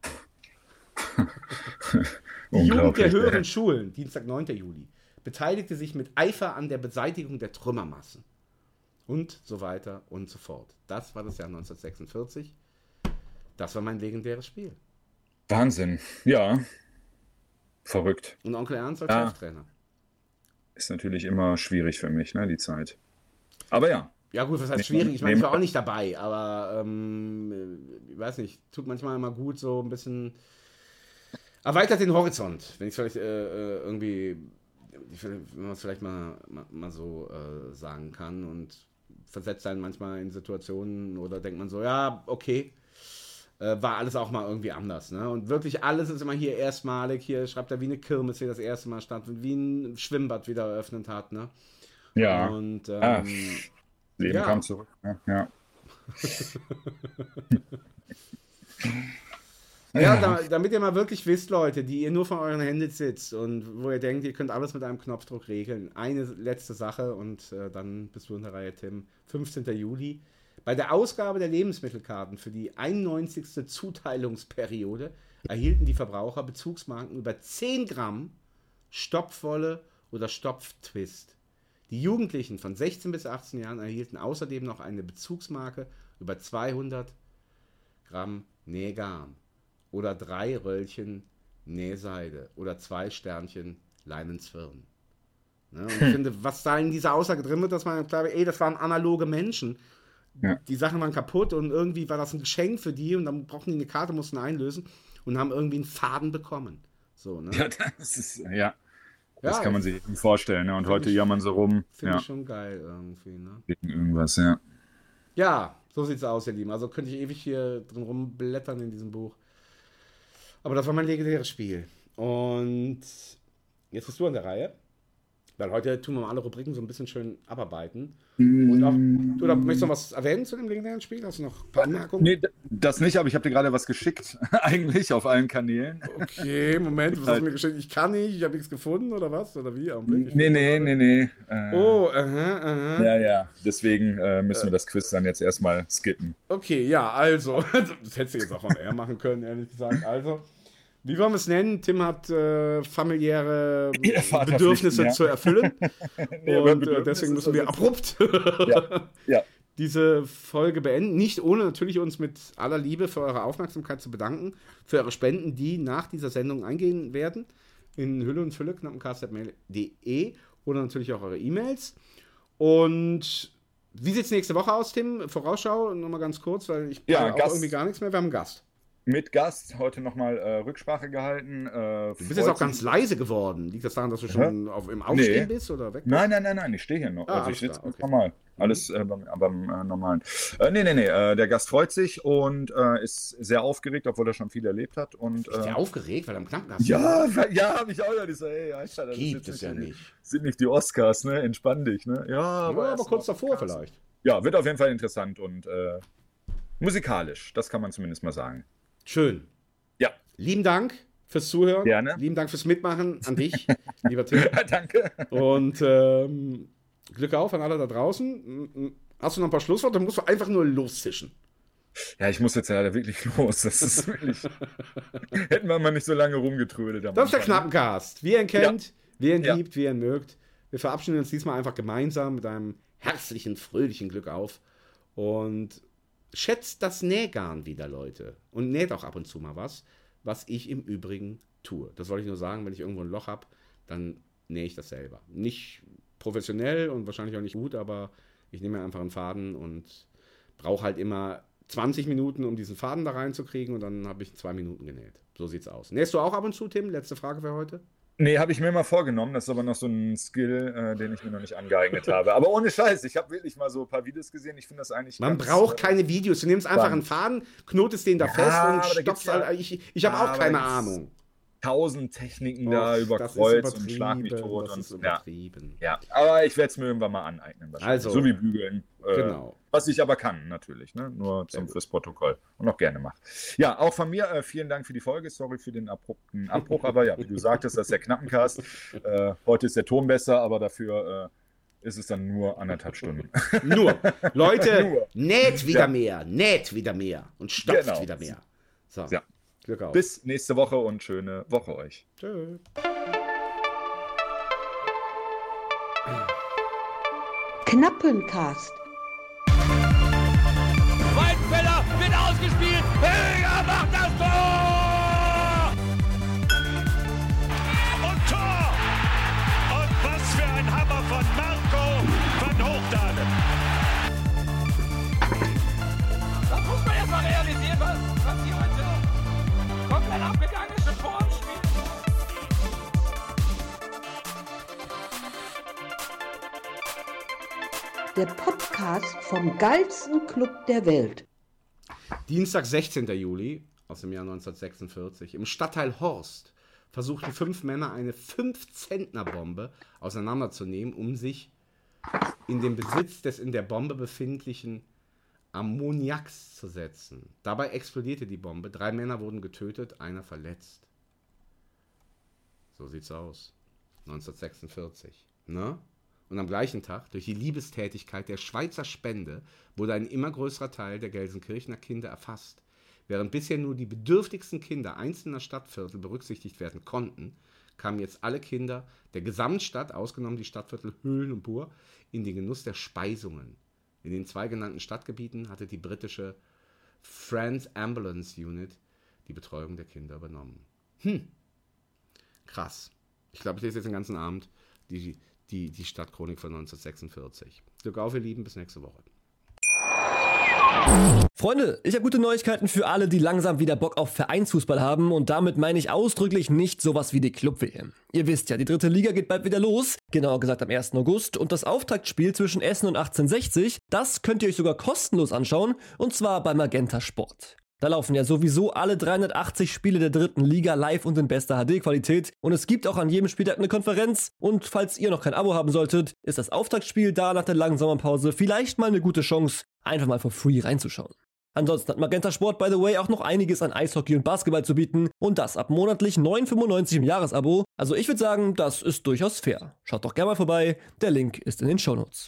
Die Jugend der höheren Schulen, Dienstag, 9. Juli, beteiligte sich mit Eifer an der Beseitigung der Trümmermassen. Und so weiter und so fort. Das war das Jahr 1946. Das war mein legendäres Spiel. Wahnsinn, ja. Verrückt. Und Onkel Ernst als Cheftrainer. Ist natürlich immer schwierig für mich, ne, die Zeit. Aber ja. Ja gut, was heißt schwierig? Ich meine, ich war auch nicht dabei, aber ich weiß nicht, tut manchmal immer gut, so ein bisschen erweitert den Horizont, wenn ich es vielleicht irgendwie, wenn man es vielleicht mal so sagen kann, und versetzt einen manchmal in Situationen oder denkt man so, ja, okay, war alles auch mal irgendwie anders, ne? Und wirklich alles ist immer hier erstmalig, hier schreibt er, wie eine Kirmes hier das erste Mal stand, wie ein Schwimmbad wieder eröffnet hat, ne? Ja. Und Leben kam zurück, ne? Ja. Ja, damit ihr mal wirklich wisst, Leute, die ihr nur von euren Händen sitzt und wo ihr denkt, ihr könnt alles mit einem Knopfdruck regeln. Eine letzte Sache und dann bist du in der Reihe, Tim. 15. Juli. Bei der Ausgabe der Lebensmittelkarten für die 91. Zuteilungsperiode erhielten die Verbraucher Bezugsmarken über 10 Gramm Stopfwolle oder Stopftwist. Die Jugendlichen von 16 bis 18 Jahren erhielten außerdem noch eine Bezugsmarke über 200 Gramm Nähgarn oder 3 Röllchen Nähseide oder 2 Sternchen Leinenzwirn. Ne? Und ich finde, was da in dieser Aussage drin wird, dass man klar wird, das waren analoge Menschen. Ja. Die Sachen waren kaputt und irgendwie war das ein Geschenk für die und dann brauchten die eine Karte, mussten einlösen und haben irgendwie einen Faden bekommen. So, ne? Ja, das ist, das kann man sich nicht vorstellen. Ne? Und heute jammern sie rum. Finde ich schon geil irgendwie. Ne? Wegen irgendwas, ja. Ja, so sieht's aus, ihr Lieben. Also könnte ich ewig hier drin rumblättern in diesem Buch. Aber das war mein legendäres Spiel. Und jetzt bist du an der Reihe. Weil heute tun wir mal alle Rubriken so ein bisschen schön abarbeiten. Und auch, du möchtest noch was erwähnen zu dem legendären Spiel? Hast du noch ein paar Anmerkungen? Nee, das nicht, aber ich habe dir gerade was geschickt, eigentlich auf allen Kanälen. Okay, Moment, was hast du mir geschickt? Ich kann nicht, ich habe nichts gefunden oder was? Oder wie? Nee. Oh, Ja, deswegen müssen wir das Quiz dann jetzt erstmal skippen. Okay, ja, also, das hättest du jetzt auch on air machen können, ehrlich gesagt. Also, wie wollen wir es nennen? Tim hat familiäre Bedürfnisse zu erfüllen. Und deswegen müssen wir abrupt diese Folge beenden. Nicht ohne natürlich uns mit aller Liebe für eure Aufmerksamkeit zu bedanken, für eure Spenden, die nach dieser Sendung eingehen werden. In Hülle und Fülle, knappencast.mail.de oder natürlich auch eure E-Mails. Und wie sieht es nächste Woche aus, Tim? Vorausschau, nochmal ganz kurz, weil ich auch irgendwie gar nichts mehr. Wir haben einen Gast. Mit Gast, heute nochmal Rücksprache gehalten. Du bist jetzt auch ganz leise geworden. Liegt das daran, dass du schon im Aufstehen bist oder weg? Nein, ich stehe hier noch. Also ich sitze normal. Alles beim Normalen. Der Gast freut sich und ist sehr aufgeregt, obwohl er schon viel erlebt hat. Und, ist der aufgeregt, weil er am Knappengast Ja, habe ich auch gedacht. Ich so, ey, Alter, das gibt es ja nicht. Sind nicht die Oscars, ne? Entspann dich, ne? Ja, aber kurz davor vielleicht. Ja, wird auf jeden Fall interessant und musikalisch, das kann man zumindest mal sagen. Schön. Ja. Lieben Dank fürs Zuhören. Gerne. Lieben Dank fürs Mitmachen an dich, lieber Tim. Danke. Und Glück auf an alle da draußen. Hast du noch ein paar Schlussworte? Dann musst du einfach nur loszischen. Ja, ich muss jetzt leider wirklich los. Das ist wirklich. Hätten wir mal nicht so lange rumgetrödelt. Das ist der Knappencast. Wie ihr ihn kennt, wie ihr ihn liebt, wie ihr ihn mögt. Wir verabschieden uns diesmal einfach gemeinsam mit einem herzlichen, fröhlichen Glück auf. Und schätzt das Nähgarn wieder, Leute. Und näht auch ab und zu mal was ich im Übrigen tue. Das wollte ich nur sagen, wenn ich irgendwo ein Loch habe, dann nähe ich das selber. Nicht professionell und wahrscheinlich auch nicht gut, aber ich nehme mir einfach einen Faden und brauche halt immer 20 Minuten, um diesen Faden da reinzukriegen und dann habe ich 2 Minuten genäht. So sieht's aus. Nähst du auch ab und zu, Tim? Letzte Frage für heute. Nee, habe ich mir mal vorgenommen. Das ist aber noch so ein Skill, den ich mir noch nicht angeeignet habe. Aber ohne Scheiß, ich habe wirklich mal so ein paar Videos gesehen. Ich finde das eigentlich Man braucht keine Videos. Du nimmst einfach einen Faden, knotest den da fest und stopfst halt. Ich habe auch keine Ahnung. 1000 Techniken da über Kreuz und Schlag mich tot. Das ist übertrieben. Ja, aber ich werde es mir irgendwann mal aneignen. Also, so wie Bügeln. Genau. Was ich aber kann, natürlich. Ne? Nur fürs Protokoll. Und auch gerne mache. Ja, auch von mir vielen Dank für die Folge. Sorry für den abrupten Abbruch. Aber ja, wie du sagtest, das ist der Knappencast. Heute ist der Ton besser, aber dafür ist es dann nur 1,5 Stunden. Nur. Leute, näht wieder mehr. Näht wieder mehr. Und stopft wieder mehr. So. Ja. Glück auf. Bis nächste Woche und schöne Woche euch. Tschö. Knappencast. Weidenfeller wird ausgespielt. Höger macht das Tor! Und Tor! Und was für ein Hammer von Marco van Hoogdalen. Das muss man erst mal realisieren, was hier heute komplett abgegangen ist schon vor dem Spiel. Der Podcast vom geilsten Club der Welt. Dienstag, 16. Juli aus dem Jahr 1946. Im Stadtteil Horst versuchten 5 Männer eine 5-Zentner-Bombe auseinanderzunehmen, um sich in den Besitz des in der Bombe befindlichen Ammoniaks zu setzen. Dabei explodierte die Bombe. 3 Männer wurden getötet, einer verletzt. So sieht's aus. 1946. Ne? Und am gleichen Tag, durch die Liebestätigkeit der Schweizer Spende, wurde ein immer größerer Teil der Gelsenkirchener Kinder erfasst. Während bisher nur die bedürftigsten Kinder einzelner Stadtviertel berücksichtigt werden konnten, kamen jetzt alle Kinder der Gesamtstadt, ausgenommen die Stadtviertel Höhlen und Bur, in den Genuss der Speisungen. In den 2 genannten Stadtgebieten hatte die britische Friends Ambulance Unit die Betreuung der Kinder übernommen. Krass. Ich glaube, ich lese jetzt den ganzen Abend die Stadtchronik von 1946. Glück auf, ihr Lieben, bis nächste Woche. Freunde, ich habe gute Neuigkeiten für alle, die langsam wieder Bock auf Vereinsfußball haben und damit meine ich ausdrücklich nicht sowas wie die Club-WM. Ihr wisst ja, die 3. Liga geht bald wieder los, genauer gesagt am 1. August und das Auftaktspiel zwischen Essen und 1860, das könnt ihr euch sogar kostenlos anschauen und zwar bei Magenta Sport. Da laufen ja sowieso alle 380 Spiele der dritten Liga live und in bester HD-Qualität und es gibt auch an jedem Spieltag eine Konferenz und falls ihr noch kein Abo haben solltet, ist das Auftaktspiel da nach der langen Sommerpause vielleicht mal eine gute Chance, einfach mal for free reinzuschauen. Ansonsten hat Magenta Sport, by the way, auch noch einiges an Eishockey und Basketball zu bieten und das ab monatlich 9,95 im Jahresabo. Also ich würde sagen, das ist durchaus fair. Schaut doch gerne mal vorbei, der Link ist in den Shownotes.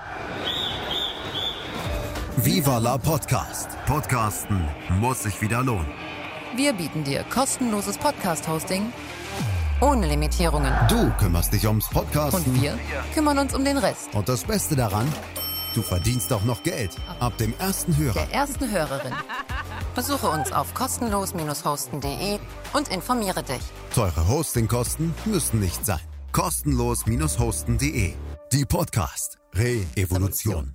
Viva la Podcast. Podcasten muss sich wieder lohnen. Wir bieten dir kostenloses Podcast-Hosting ohne Limitierungen. Du kümmerst dich ums Podcasten. Und wir kümmern uns um den Rest. Und das Beste daran, du verdienst auch noch Geld. Ab dem ersten Hörer. Der ersten Hörerin. Besuche uns auf kostenlos-hosten.de und informiere dich. Teure Hostingkosten müssen nicht sein. Kostenlos-hosten.de. Die Podcast Re-Evolution.